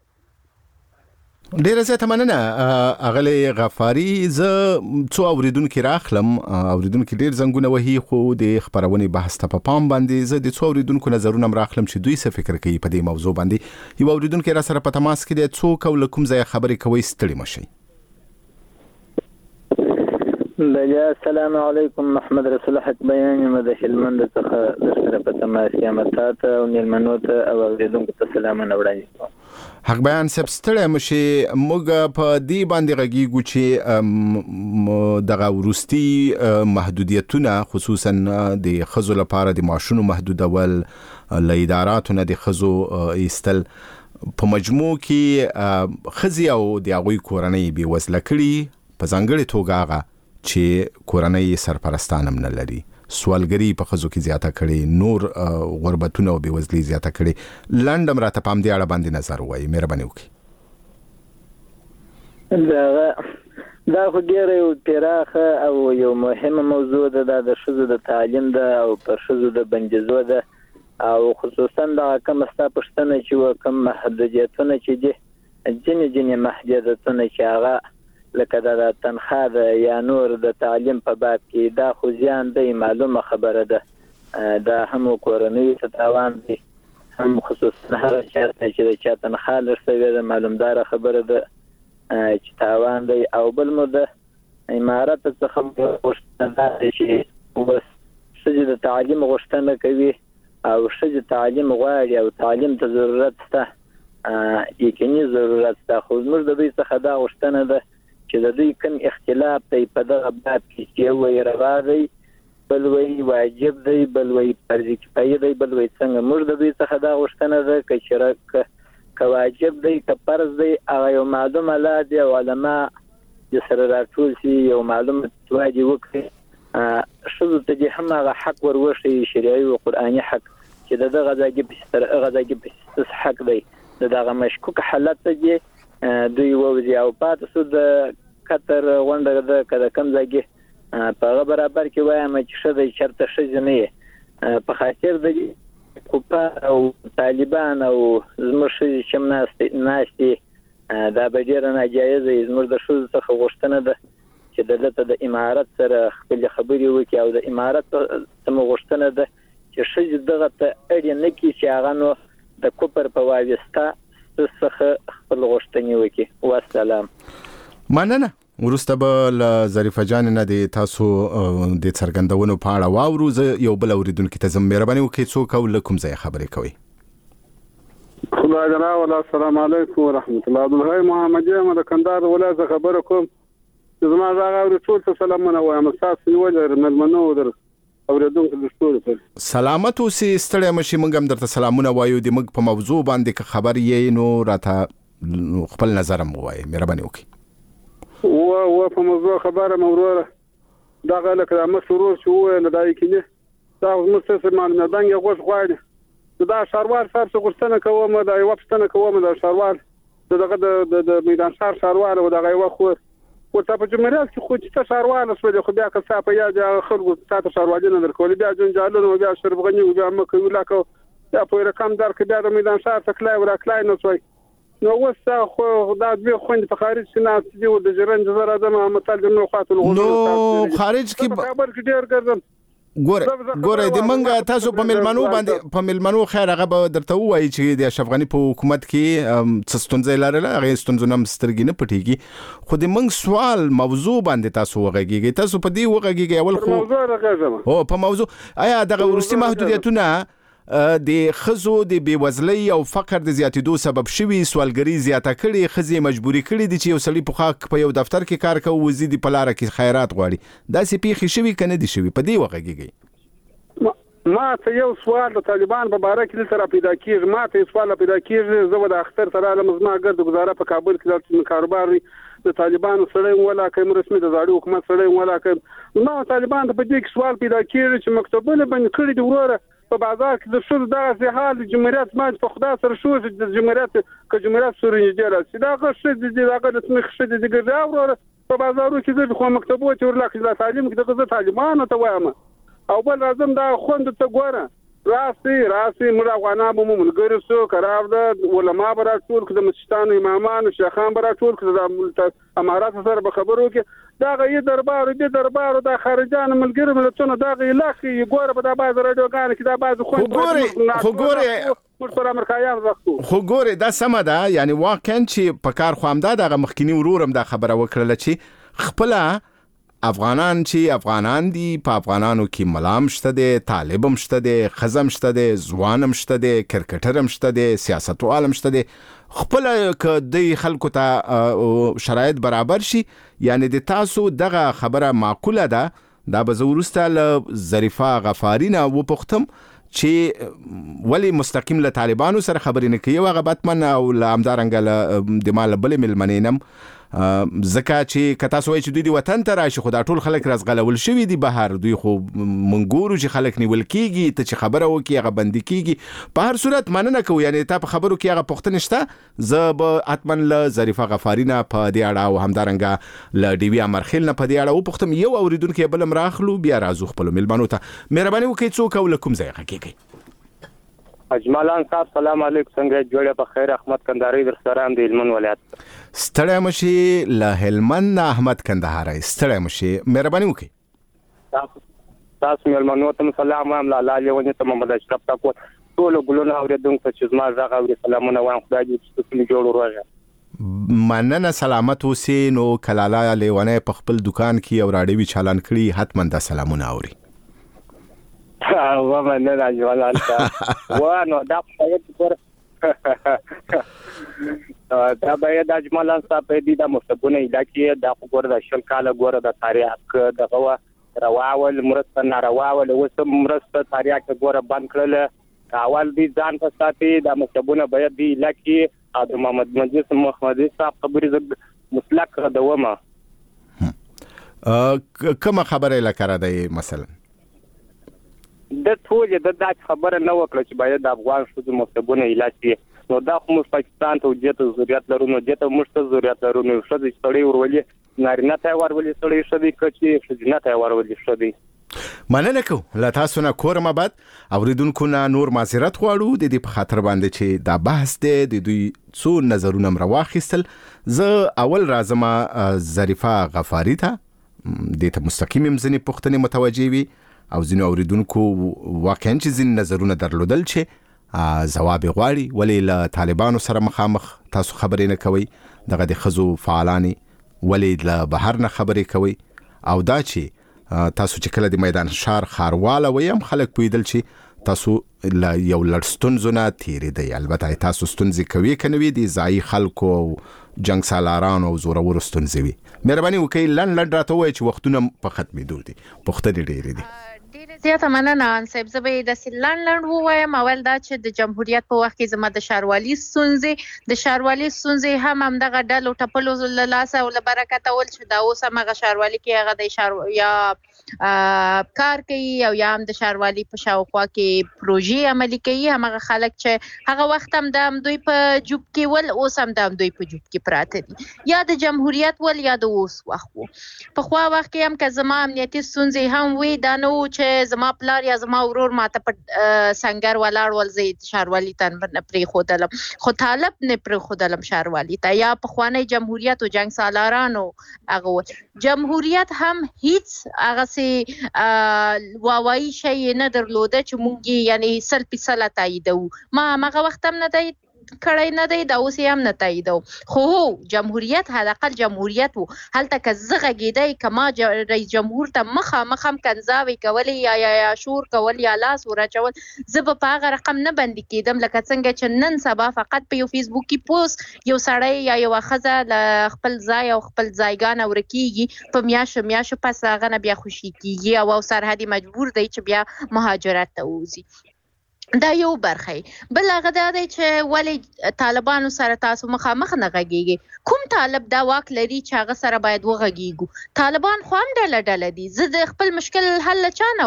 [SPEAKER 11] ډیره زیاته مننه اغلی غفاری زه څو اوریدونکو راخلم اوریدونکو ډیر زنګونه وهي خو د خبرونې بحث ته په پام باندې زه د څو اوریدونکو نظرونه راخلم چې دوی څه فکر کوي په دې موضوع باندې یو اوریدونکو را سره په تماس کې د څو کول کوم ځای خبرې کوي ستړي مشي
[SPEAKER 14] بیا السلام علیکم محمد رسول حق بیان مده هلمند څخه د سره په تماس کې متات او نیلمنو ته او اوریدونکو ته سلامونه وړاندې
[SPEAKER 11] حق بیان سب ستړی مشي موږ په دې باندې غږیږو چې دغه ورستي محدودیتونه خصوصا د خزو لپاره د معاشونو محدودول له اداراتو نه د خزو ایستل په مجموع کې خزي او د هغوی کورنۍ بې وزله کړي په ځانګړې توګه هغه چې کورنۍ سرپرستان هم نه لري سوالګری په خزو کې زیاته کړي نور غربتونه او بېوزلي زیاته کړي لنډم راته پام دې اړه باندې نظر وایي مهرباني وکړي
[SPEAKER 14] دا خو ډېره یو پراخه او یو مهمه موضوع ده دا د ښځو د تعلیم ده او پر ښځو د بندیزو ده او خصوصا دغه کومه ستا پوښتنه چې کوم محدودیتونه چې دي ځینې محدودیتونه چې هغه لکه د تنخواه ده یا نور د تعلیم په باب کې دا خو زیان دی معلومه خبره ده دا هم کورنۍ ته تاوان دی هم خصوصا هغه چاته چې د چا تنخواه لږ شوې ده معلومداره خبره ده چې تاوان دی او بل مو د امارت څخه غوښتنه ده چې اوس ښځې د تعلیم غوښتنه کوي او ښځې تعلیم غواړي او تعلیم ته ضرورت شته یقیني ضرورت شته خو زموږ د دوی څخه دا غوښتنه ده چې د دوی کوم اختلاف دی په دغه باب کې چې یو وایي روا دی بل وایي واجب دی بل وایي فرض کفایي دی بل وایي څنګه موږ د دوی څخه دا غوښتنه ده که واجب دی که فرض دی هغه یو معلومه لار دی او علما د سره راټول شي یو معلومه فتوا وکړي ښځو ته دې هم هغه حق ور وښیي شرعي او قرآني حق چې د دغه غذاګي په حق دی د دغه مشکوک حالت ته دوی ووځي او پاتې سو د قطر غونډه ده که د کوم ځای کې په هغه برابر کې وایم چې ښځه چېرته ښځې نه یې په خاطر د کفار او طالبان او زموږ ښځې چې هم ناستې دا به ډیره ناجایزه زموږ د ښځو څخه غوښتنه ده چې دلته د امارت سره خپل خبرې وکړي او د امارت څخه غوښتنه ده چې ښځې دغه ته اړ نه کړي چې هغه نو د کوپر په واسطه څخه خپل غوښتنې وکړي. والسلام.
[SPEAKER 11] مننه. ورسته به ظریفه جان نه د تاسو د څرګندونو په اړه واورو. زه یو بل اوریدونکو ته زم مهرباني وکړئ څوک او کوم ځای خبرې کوي.
[SPEAKER 15] خدای جناب ولا السلام علیکم ورحمت الله. عبدالحی محمدی یم د کندهار ولایت خبره کوم. زما زغه او ټول ته سلامونه وایم. تاسو نیول ملمنو در اوریدونکو د ټول ته
[SPEAKER 11] سلامت اوسئ. ستړی مشي. موږ هم درته سلامونه وایو. د موږ په موضوع باندې خبر یې نو راته خپل نظر مو وایي. مهرباني وکړئ.
[SPEAKER 15] و په موضوع خبره موروره دا غلک د مشورو شو نه دای کینه دا مستثمر معلومات یې غوښ غواړي دا شاروال سره غوښتنه کوم دا یو غوښتنه کوم دا شاروال دغه د میدان شهر شاروال او دغه یو خو ورته په جمهوریت کې خو چې شاروال سره خو بیا که څه په یاد خلکو تاسو شاروالونه درکول بیا جنجالونه بیا شربغنی بیا مکه ولاکو یا په رقم در کې بیا د میدان شهر تکلای ورکلای نه شوی نو وسه خو دا دوی خوند په خارج کې نه دي د جرن زره د محمد نو خاطر
[SPEAKER 11] نو خارج کې
[SPEAKER 15] خبر کې ډیر ګرځم
[SPEAKER 11] ګوره د منګه تاسو په ملمنو باندې په ملمنو خیر هغه به درته وایي چې د اشرف غنی په حکومت کې څه ستونزې لرله هغه ستونزونه سترګې نه پټيږي خو د منګ سوال موضوع باندې تاسو وغږیږئ تاسو په دې وغږیږئ اول خو
[SPEAKER 15] موضوع راغزم
[SPEAKER 11] او په موضوع آیا دغه ورستي محدودیتونه د خزو د بیوزلۍ او فقر د زیاتېدو سبب شوي سوالګری زیاته کړي خزې مجبوري کړي دي چې یو سړی په خاک په یو دفتر کې کار کوي وزي د پلاره کې خیرات غواړي دا سي پیخي شوي کنه دي شوي په دې وغږیږي
[SPEAKER 15] ما ته یو سوال د طالبان په باره کې تر پیدا کیږي ما ته سوال پیدا کیږي زه د اختر تر عالم زما ګرد گزاره په کابل کې د کاروبار د طالبان سره ولا کوم رسمي د زاړو حکومت سره ولا کوم ما طالبان په دې کې سوال پیدا کیږي چې مکتوبونه باندې کړی دی وروره په بازار کې د شور دغه حال جمهوریت ما په خدا سره شو د جمهوریت ک جمهوریت سره نه راځي دا غوښتل دي دا غوښتل خشه دي ګرځاو په بازارو کې د خو مکتبو چې ورلکه د تعلیم کې دغه طالبان ته وایم او بل راځم دا خوند ته ګوره راسي موږ افغانان مو ملګری سو قرار ده علما برا ټول د مسجدانو امامان شیخان برا ټول د امارات سره به خبرو کې دا غي دربار د خارجان ملګری ملتونه دا غي لاخي ګوره په د باز رادیوګان کې دا باز
[SPEAKER 11] خو ګوره دا سم ده یعنی واقعا چې په کار خو هم دا مخکینی ورورم دا خبره وکړه چې خپل افغانان چې افغانان دي په افغانانو کې ملام شته دي طالبم شته دي خزم شته دي ځوانم شته دي کرکټرم شته دي سیاستوالم شته دي خپل ک د خلکو ته شرایط برابر شي یعنی د تاسو دغه خبره معقوله ده دا به زورسته ل ظریفه غفارینا و پختم چې ولی مستقیم له طالبانو سره خبرې نه کوي هغه باتمن او لامدارنګ د مال بل ملمنینم زکه چې کتا سوې چې دوی وطن ته راشي خو دا ټول خلک رازغلول شوی دي بهر دوی خو منګورو چې خلک نیول کیږي ته چې خبره وکي هغه بندي کیږي په هر صورت مننه کوي یعنی ته په خبرو کې هغه پښتنه شته ز به اتمن ل ظریفه غفارینا په دې اړه او همدارنګه ل ډي وی امرخیل نه په دې اړه او پښتم یو اوریدونکو بل مراخلو بیا رازو خپل ملمنو ته مهرباني وکړئ څوک ولکم ځای حقیقي
[SPEAKER 16] اجمالان صاحب سلام علیکم څنګه جوړه په خیر احمد کندهاری در سره ام د هلمند ولایت
[SPEAKER 11] ستړی مشي له هلمند احمد کندهاری ستړی مشي مهرباني وکړئ
[SPEAKER 16] تاسو ملمنو ته سلام ام لا لیونی ته محمد اشرف تاسو ټول ګلونه اوریدونکو چې زما زغه او سلامونه وایم خدای دې ستاسو جوړ وروغه
[SPEAKER 11] مننه سلامت اوسئ نو کلاله لیونه په خپل دکان کې او راډیوي چالان کړی حتما د سلامونه اوري
[SPEAKER 16] ومنه راجوالان وانو دا په دا باید اجمالان صاحب دې د مستبونه علاقې د خبر د شل کاله ګوره د تاریخ دغه رواول مرسته نارواول وسم مرسته تاریخ ګوره بند کړل اول دې ځان په ساتي د مستبونه باید دی علاقې د محمد مجلس محمدي صاحب خبرې مطلق دومه
[SPEAKER 11] کومه خبره لکره دی مثلا
[SPEAKER 16] د ټول د خبره نه وکړه چې باید د افغان شوزو مستبونه علاج نو دا خو پاکستان ته جته ضرورت لرونو جته مشته ضرورت لرونو شته ستړي ورولې نارینه ته ورولې ستړي شدي کچې شدي نه ته ورولې شدي
[SPEAKER 11] مننه کو لا تاسو نه کورم بعد اوریدونکو نه نور معذرت غواړو د دې په خاطر باندې چې دا بحث دی د دوی څو نظرونه مراوخیستل. زه اول راځم ظریفه غفاری ته د ته مستقیم مزنی پښتنې متوجي وي او ځینو اوریدونکو واقعا چې ځین نظرونه درلودل چې جواب غواړي ولې له طالبانو سره مخامخ تاسو خبرې نه کوي دغه د خزو فعالانی ولې له بهر نه خبرې کوي او دا چې تاسو چې کله د میدان شهر خارواله ویم خلک پویدل چې تاسو یو لړستون زونه تیری دی. البته تاسو ستونزې کوي کنوي د ځای خلکو جنگ سالاران او زورور ستونزې وي. مهرباني وکړئ لن راته وایي چې وختونه په ختمېدو دي پوښتنې ډېرې دي.
[SPEAKER 12] ډیره زیاته مننه انصب زبې د سلان وایم اول دا چې د جمهوریت په وخت کې زما د شاروالي ستونزې هم دغه ډلو ټپلو لاسه او برکت اول چې دا اوس هغه شاروالي کې هغه د یا کار کوي او یا هم د شاروالي په شاوخوا کې پروژې عملي کوي. هغه خلک چې هغه وخت هم د دوی په جوب کې ول اوس هم د دوی په جوب کې پراته دي یا د جمهوریت ول یا د اوس وخت په خوا وخت کې هم که زما امنیتي ستونزې هم وي دا نو چې زما پلار یا زما ورور ماته په سنگر ولاړ ول زه شاروالي ته پرې خودلم خو طالب نه پرې خودلم شاروالي ته یا په خوانی جمهوریت او جنگ سالارانو هغه جمهوریت هم هیڅ هغه سي واوای شي نه درلوده چې مونږ یعنی 100% تاییدو ما هغه وخت هم نه دی کړای نه دی دا اوس هم نه تاییدو خو جمهوریت حداقل جمهوریت وو هلته که زغه گیدای کما رئیس جمهور ته مخم کنځاوي کولی یا شور کول یا لاس ورچول زب په هغه رقم نه باندې کېدم لکه څنګه چې نن سبا فقط په یو فیسبوکي پوسټ یو سړی یا یو خزه خپل ځای او خپل ځایګان ورکیږي په میاشو پس هغه نه بیا خوشي کیږي او سرحدي مجبور دی چې بیا مهاجرت ته وځي. دا یو برخه بل هغه دا دی چې ولی طالبانو سره تاسو مخامخ نه غږیږي کوم طالب دا واک لري چې هغه سره باید وغږیږو. طالبان خو هم ډله دي زه د خپل مشکل حل چانه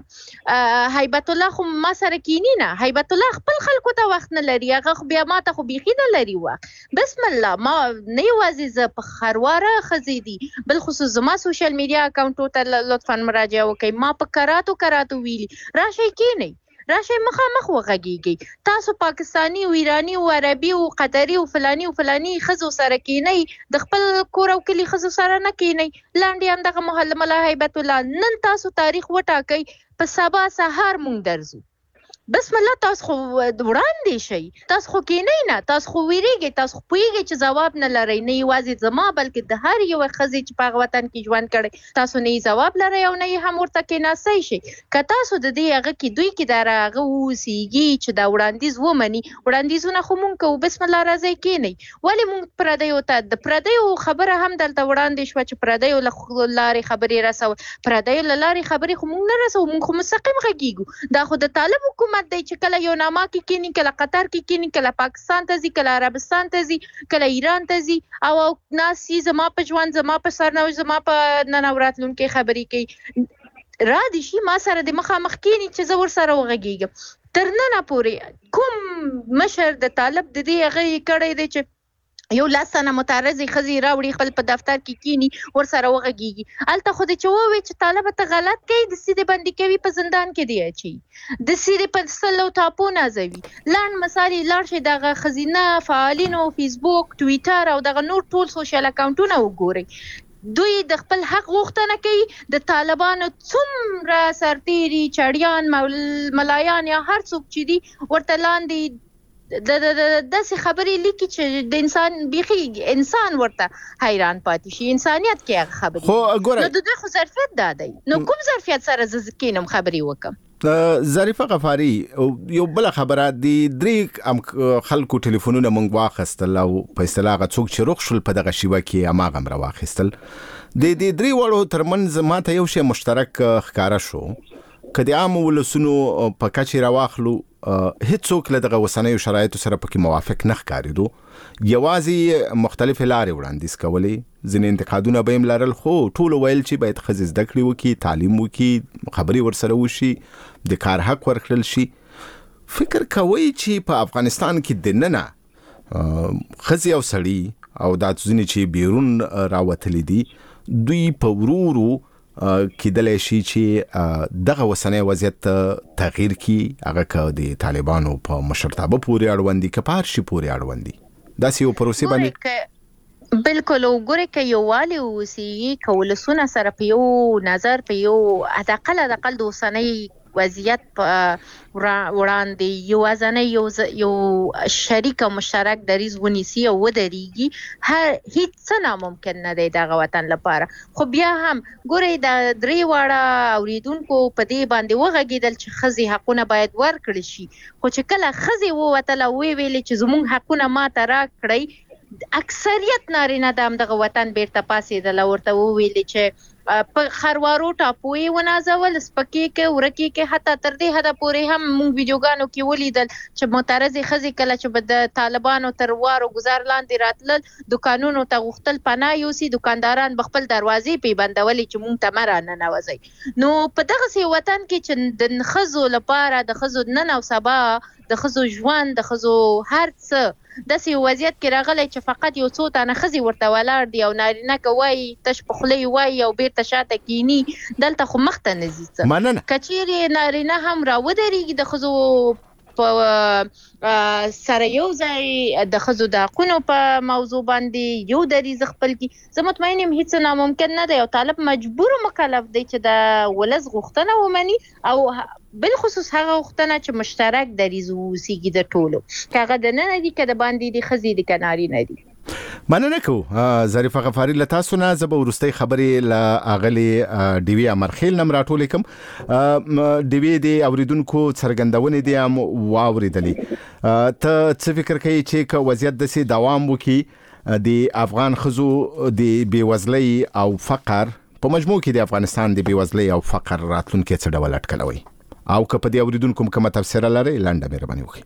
[SPEAKER 12] وغواړم. هیبت الله خو ما سره کینی نه هیبت الله خپل خلکو ته وخت نه لري هغه خو بیا ماته خو بیخي نه لري وخت. بسم الله ما نه یوازې ز په خرواره خزیدي بل خصوص زما سوشل میډیا اکاونټو ته لطفا مراجعه وکړئ ما په کراتو ویلي راشي کینی راشي مخامخ وغږیږي تاسو پاکستانی او ایرانی او عربي او قطري او فلاني خزو سره کینی د خپل کور او کلی خزو سره نه کینی لاندې هم دغه محل ملا هیبت الله نن تاسو تاریخ وټاکئ په سبا سهار مونږ درځو بسم الله تاسو خو وړاندې شي تاسو خو کینی نه تاسو خو ویریږئ تاسو خو پوهیږئ چې ځواب نه لرئ نه یوازې زما بلکې د هر یو ښځې چې په هغه وطن کې ژوند کړی تاسو نه ځواب لرئ او نه هم ورته کېناستی شئ. که تاسو د دې هغه کې دوی کې د هغه اوسیږي چې دا وړاندیز ومني وړاندیزونه خو مونږ کوو بسم الله راځئ کینئ ولې مونږ پردیو ته د پردیو خبره هم دلته وړاندې شوه چې پردیو له لارې خبرې رسول پردیو له لارې خبرې خو مونږ نه رسو مونږ خو مستقیم غږیږو. دا خو د طالب حکومت دی چې کله یو نامه کې کینی کله قطر کې کینی کله پاکستان ته ځي کله عربستان ته ځي کله ایران ته ځي او ناسي زما په ژوند زما په سرنوشت زما په ننوراتلون کې خبرې کوي را دي شي ما سره د مخامخ کینی چې زه ور سره وغږیږم تر نن پورې کوم مشر د طالب د دې هغه کړی دی چې یو لاسنه متعرضی خزي راوړي خپل په دفتر کې کینی ور سره وغږیږي الته خو د چووي چې طالب ته غلط کوي د سیده باندې کوي په زندان کې دی اچي د سیده په سلو ټاپو نازوي لاند مثالي لاړ شي دغه خزینه فعالینو فیسبوک ټویټر او دغه نور ټول سوشل اکاونټونه وګوري دوی د خپل حق غوښتنه کوي د طالبانو څومره سرتيري چړیان ملایان یا هر څوک چې دي ورته لاندې د داسې خبرې لیکي چې د انسان بيخي انسان ورته حیران پاتې شي انسانيت کې هغه خبرې
[SPEAKER 11] خو ګوره
[SPEAKER 12] نو د دوی خو ظرفیت دادی نو کوم ظرفیت سره زکینم خبرې وکم.
[SPEAKER 11] ظریفه غفاری یو بل خبره دی درې خلکو ټلیفونونه مونږ واخستل او په اصطلاح څوک چې روغ شول په دغه شیوه کې اماغه مر واخستل د دې درې وړو ترمنځ ماته یو شی مشترک ښکارا شو کدي عام ولسونو په کچې راواخلو هیڅوک له دغه وسنیو شرایطو سره پکې موافق نه ښکارېدو یوازې مختلف لارې وړاندیز کولې ځینې انتقادونه به یې لرل خو ټول ویل چې باید ښځې زده کړې وکړي تعلیم وکړي خبرې ورسره وشي د کار حق ورکړل شي. فکر کوئ چې په افغانستان کې دننه ښځې او سړي او دا ځینې چې بیرون راوتلي دي دوی په ورو کېدلی شي چې دغه وسنۍ وضعیت تغییر کی هغه که د طالبانو په مشرتابه پورې اړوند دي که په هر شي پورې اړوند دي داسې یو پروسې باندې
[SPEAKER 12] بالکل وګورئ که یووالی ووسي که ولسونه سره په یو نظر په یو حداقل د اوسنۍ وضعیت وړاندې یوازنۍ یو شریک او مشترک دریځ ونیسي او ودرېږي هیڅ څه ناممکن نه دی دغه وطن لپاره. خو بیا هم ګورئ د درې واړه اوریدونکو په دې باندې وغږېدل چې ښځې حقونه باید ورکړل شي، خو چې کله ښځې ووتله ویلې چې زموږ حقونه ماته راکړئ، اکثریت نارینه د همدغه وطن بیرته پاڅېدله، ورته وویلې چې په خروارو ټاپو یې ونازول، سپکې کې ورکې کې، حتی تر دې حده پورې هم موږ ویډیوګانو کې ولیدل چې معترضې ښځې کله چې به د طالبانو تر وار او گزار لاندې راتلل دکانونو ته غوښتل پناه یوسي، دکانداران به خپل دروازې پې بندولې چې موږ ته مه راننوځئ. نو په دغسې وطن کې چې د ښځو لپاره د ښځو نن او سبا د ښځو ژوند د ښځو هر څه داسې یو وضعیت کې راغلی چې فقط یو څو تنه ښځې ورته ولاړ دي او نارینه که وایي تش په خوله یې وایي او بیرته شاته کینی، دلته خو مخته نه ځي څه. که چیرې نارینه هم راودرېږي د ښځو په سره یو ځای د ښځو د حقونو په موضوع باندې یو دریځ خپل کړي، زه مطمئن یم هیڅ ناممکن نه دی او طالب مجبور و مکلف دی چې د ولس غوښتنه ومني او بالخصوص هغه غوښتنه چې مشترک دریځ ووسیږي د ټولو، که هغه دننه دي که د باندې دي ښځې دي که نارینه دي.
[SPEAKER 11] مننه کوو ظریفه غفاری له تاسو نه. زه به وروستۍ خبرې له اغلې ډیوي امرخیل نه راټولې کوم. ډیوي د اوریدونکو څرګندونې دي هم واورېدلې. ته څه فکر کوي چې که وضعیت داسې دوام وکړي د افغان ښځو د بېوزلۍ او فقر په مجموع کې د افغانستان د بېوزلۍ او فقر راتلونکی څه ډول اټکلوي، او که په دې اوریدونکو کومه تبصره لرئ لنډه مهرباني وکړئ.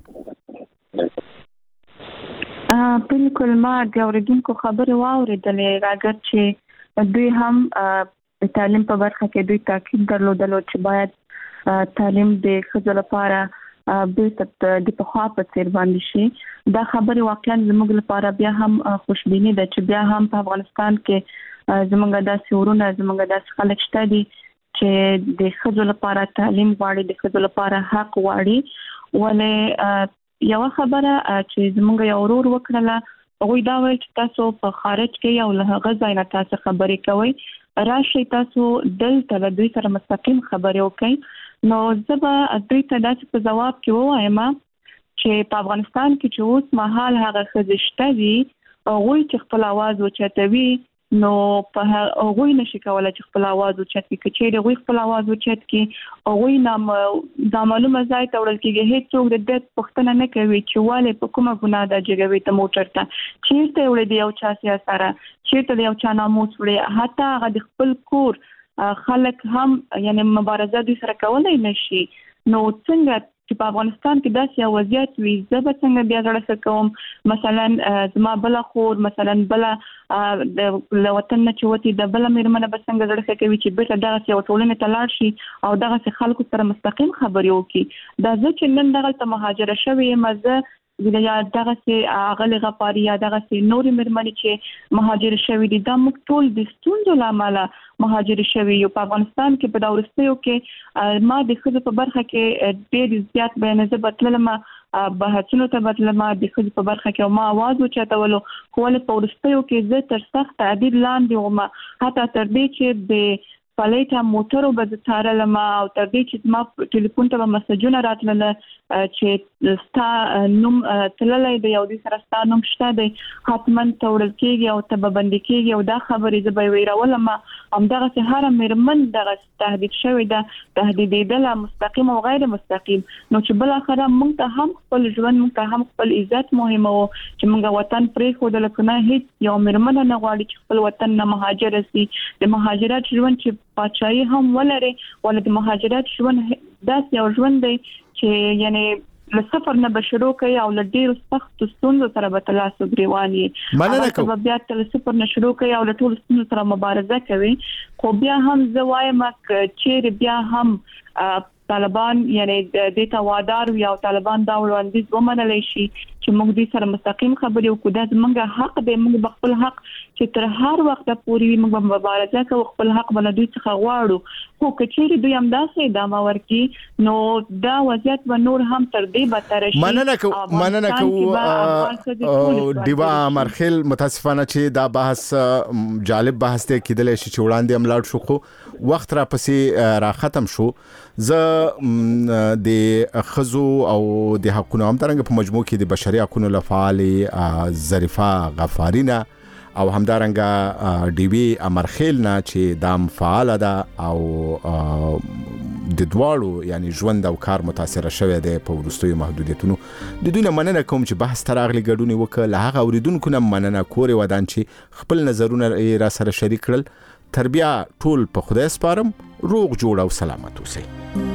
[SPEAKER 13] بالکل ما د اوریدونکو خبرې واورېدلې، اگر چې دوی هم د تعلیم په برخه کې دوی تاکید درلودلو چې باید تعلیم د ښځو لپاره بیرته د پخوا په څیر باندې شي. دا خبرې واقعا زموږ لپاره بیا هم خوشبیني ده چې بیا هم په افغانستان کې زموږ داسې ورونه زموږ داسې خلک شته دي چې د ښځو لپاره تعلیم غواړي، د ښځو لپاره حق غواړي. ولې یو خبره چې زموږ یو ورور وکړله، هغوی دا ویل چې تاسو په خارج کې یو له هغه ځای نه تاسو خبرې کوئ، راشئ تاسو دلته له دوی سره مستقیم خبرې وکړئ. نو زه به دوی ته داسې په ځواب کې ووایم چې په افغانستان کې چې اوس مهال هغه ښځې شته دي هغوی چې خپل اواز اوچتوي، نو په هغوی نشي کولی چې خپل اواز اوچت کړي. که چیرې هغوی خپل اواز اوچت کړي هغوی نامعلومه ځای ته وړل کېږي، هېڅوک د دې پوښتنه نه کوي چې ولې په کومه ګناه دا جګوي ته موټر ته چیرته وړي د یو چا سیاسره، چیرته د یو چا ناموس وړي، حتی هغه د خپل کور خلک هم یعنی مبارزه دوی سره کولی نشي. نو څنګه چې په افغانستان کې داسې یو وضعیت وي، زه به څنګه بیا زړه ښه کوم؟ مثلا زما بله خور مثلا بله له وطن نه چې وتې د بله مېرمنه به څنګه زړه ښه کوي چې بیرته دغسې یو ټولنې ته لاړ شي او دغسې خلکو سره مستقیم خبرې وکړي. دا زه چې نن دغلته مهاجره شوې یم، زه یا دغسې اغلې غفاري یا دغسې نورې مېرمنې چې مهاجر شوي دي، دا موږ ټول د ستونزو له امله مهاجر شوي یو. په افغانستان کې په دا وروستیو کې ما د ښځو په برخه کې ډېر زیات بیانې زه به تللم بحثونو ته به تلم د ښځو په برخه کې او ما اواز اوچتولو، خو ولې په وروستیو کې زه تر سخت تعدیل لاندې وم، حتی تر دې چې د پلیټه موټرو به زه څارلم او تر دې چې زما ټلیفون ته به مسجونه راتلله چې ستا نوم تللی دی او دوی سره ستا نوم شته دی، حتما ته وړل کېږي او ته به بندي کېږي، او دا خبرې زه به یې ویرولم. همدغسې هره مېرمن دغسې تهدید شوې ده، تهدیدېدله مستقیم او غیر مستقیم. نو چې بالاخره موږ ته هم خپل ژوند، موږ ته هم خپل عزت مهمه و چې موږ وطن پرېښودله، که نه هېڅ یو مېرمنه نه غواړي چې خپل وطن نه مهاجره سي. د مهاجرت ژوند چې پاچاهي هم ولري، ولې د مهاجرت ژوند داسې یو ژوند دی چې یعنی له صفر نه به شروع کوي او له ډېرو سختو ستونزو سره به ته لاس وګرېوان یې، هغه به بیا ته له صفر نه شروع کوي او له ټولو ستونزو سره مبارزه کوي. خو بیا هم زه وایم که چیرې بیا هم طالبان یعنی د توادار یا طالبان دا وړاندیز ومنل شي چې موږ دې سره مستقیم خبرې وکړو دا زموږ حق دی موږ خپل حق چې تر هر وخت پورې موږ مبارزه کوو خپل حق بل دوی څخه غواړو خو کچېری دوی هم داسې ادامه ورکړي نو دا وضعیت و نور هم تر دې بدتر شي
[SPEAKER 11] مننه کوو دیوا مرخل متاسفانه چې دا بحث جالب بحث دی کېدل شي چې وړاندې املاړ شو خو وخت را پسې را ختم شو ز د خزو او د حقوقو هم ترنګ په مجموع کې د بشري حقوقو لفعال ظریفه غفارینا او همدارنګه ډي وي امرخیل نه چې دام فعال ده او د دواړو یعنی ژوند او کار متاثر شوی دی په ورستیو محدودیتونو د دوی نه مننه کوم چې بحث تراغلي ګډونی وکړه له هغه اوریدونکو نه مننه کورې ودان چې خپل نظرونه را سره شریک کړل تربیه ټول په خدای سپارم روغ جوړ او سلامت اوسئ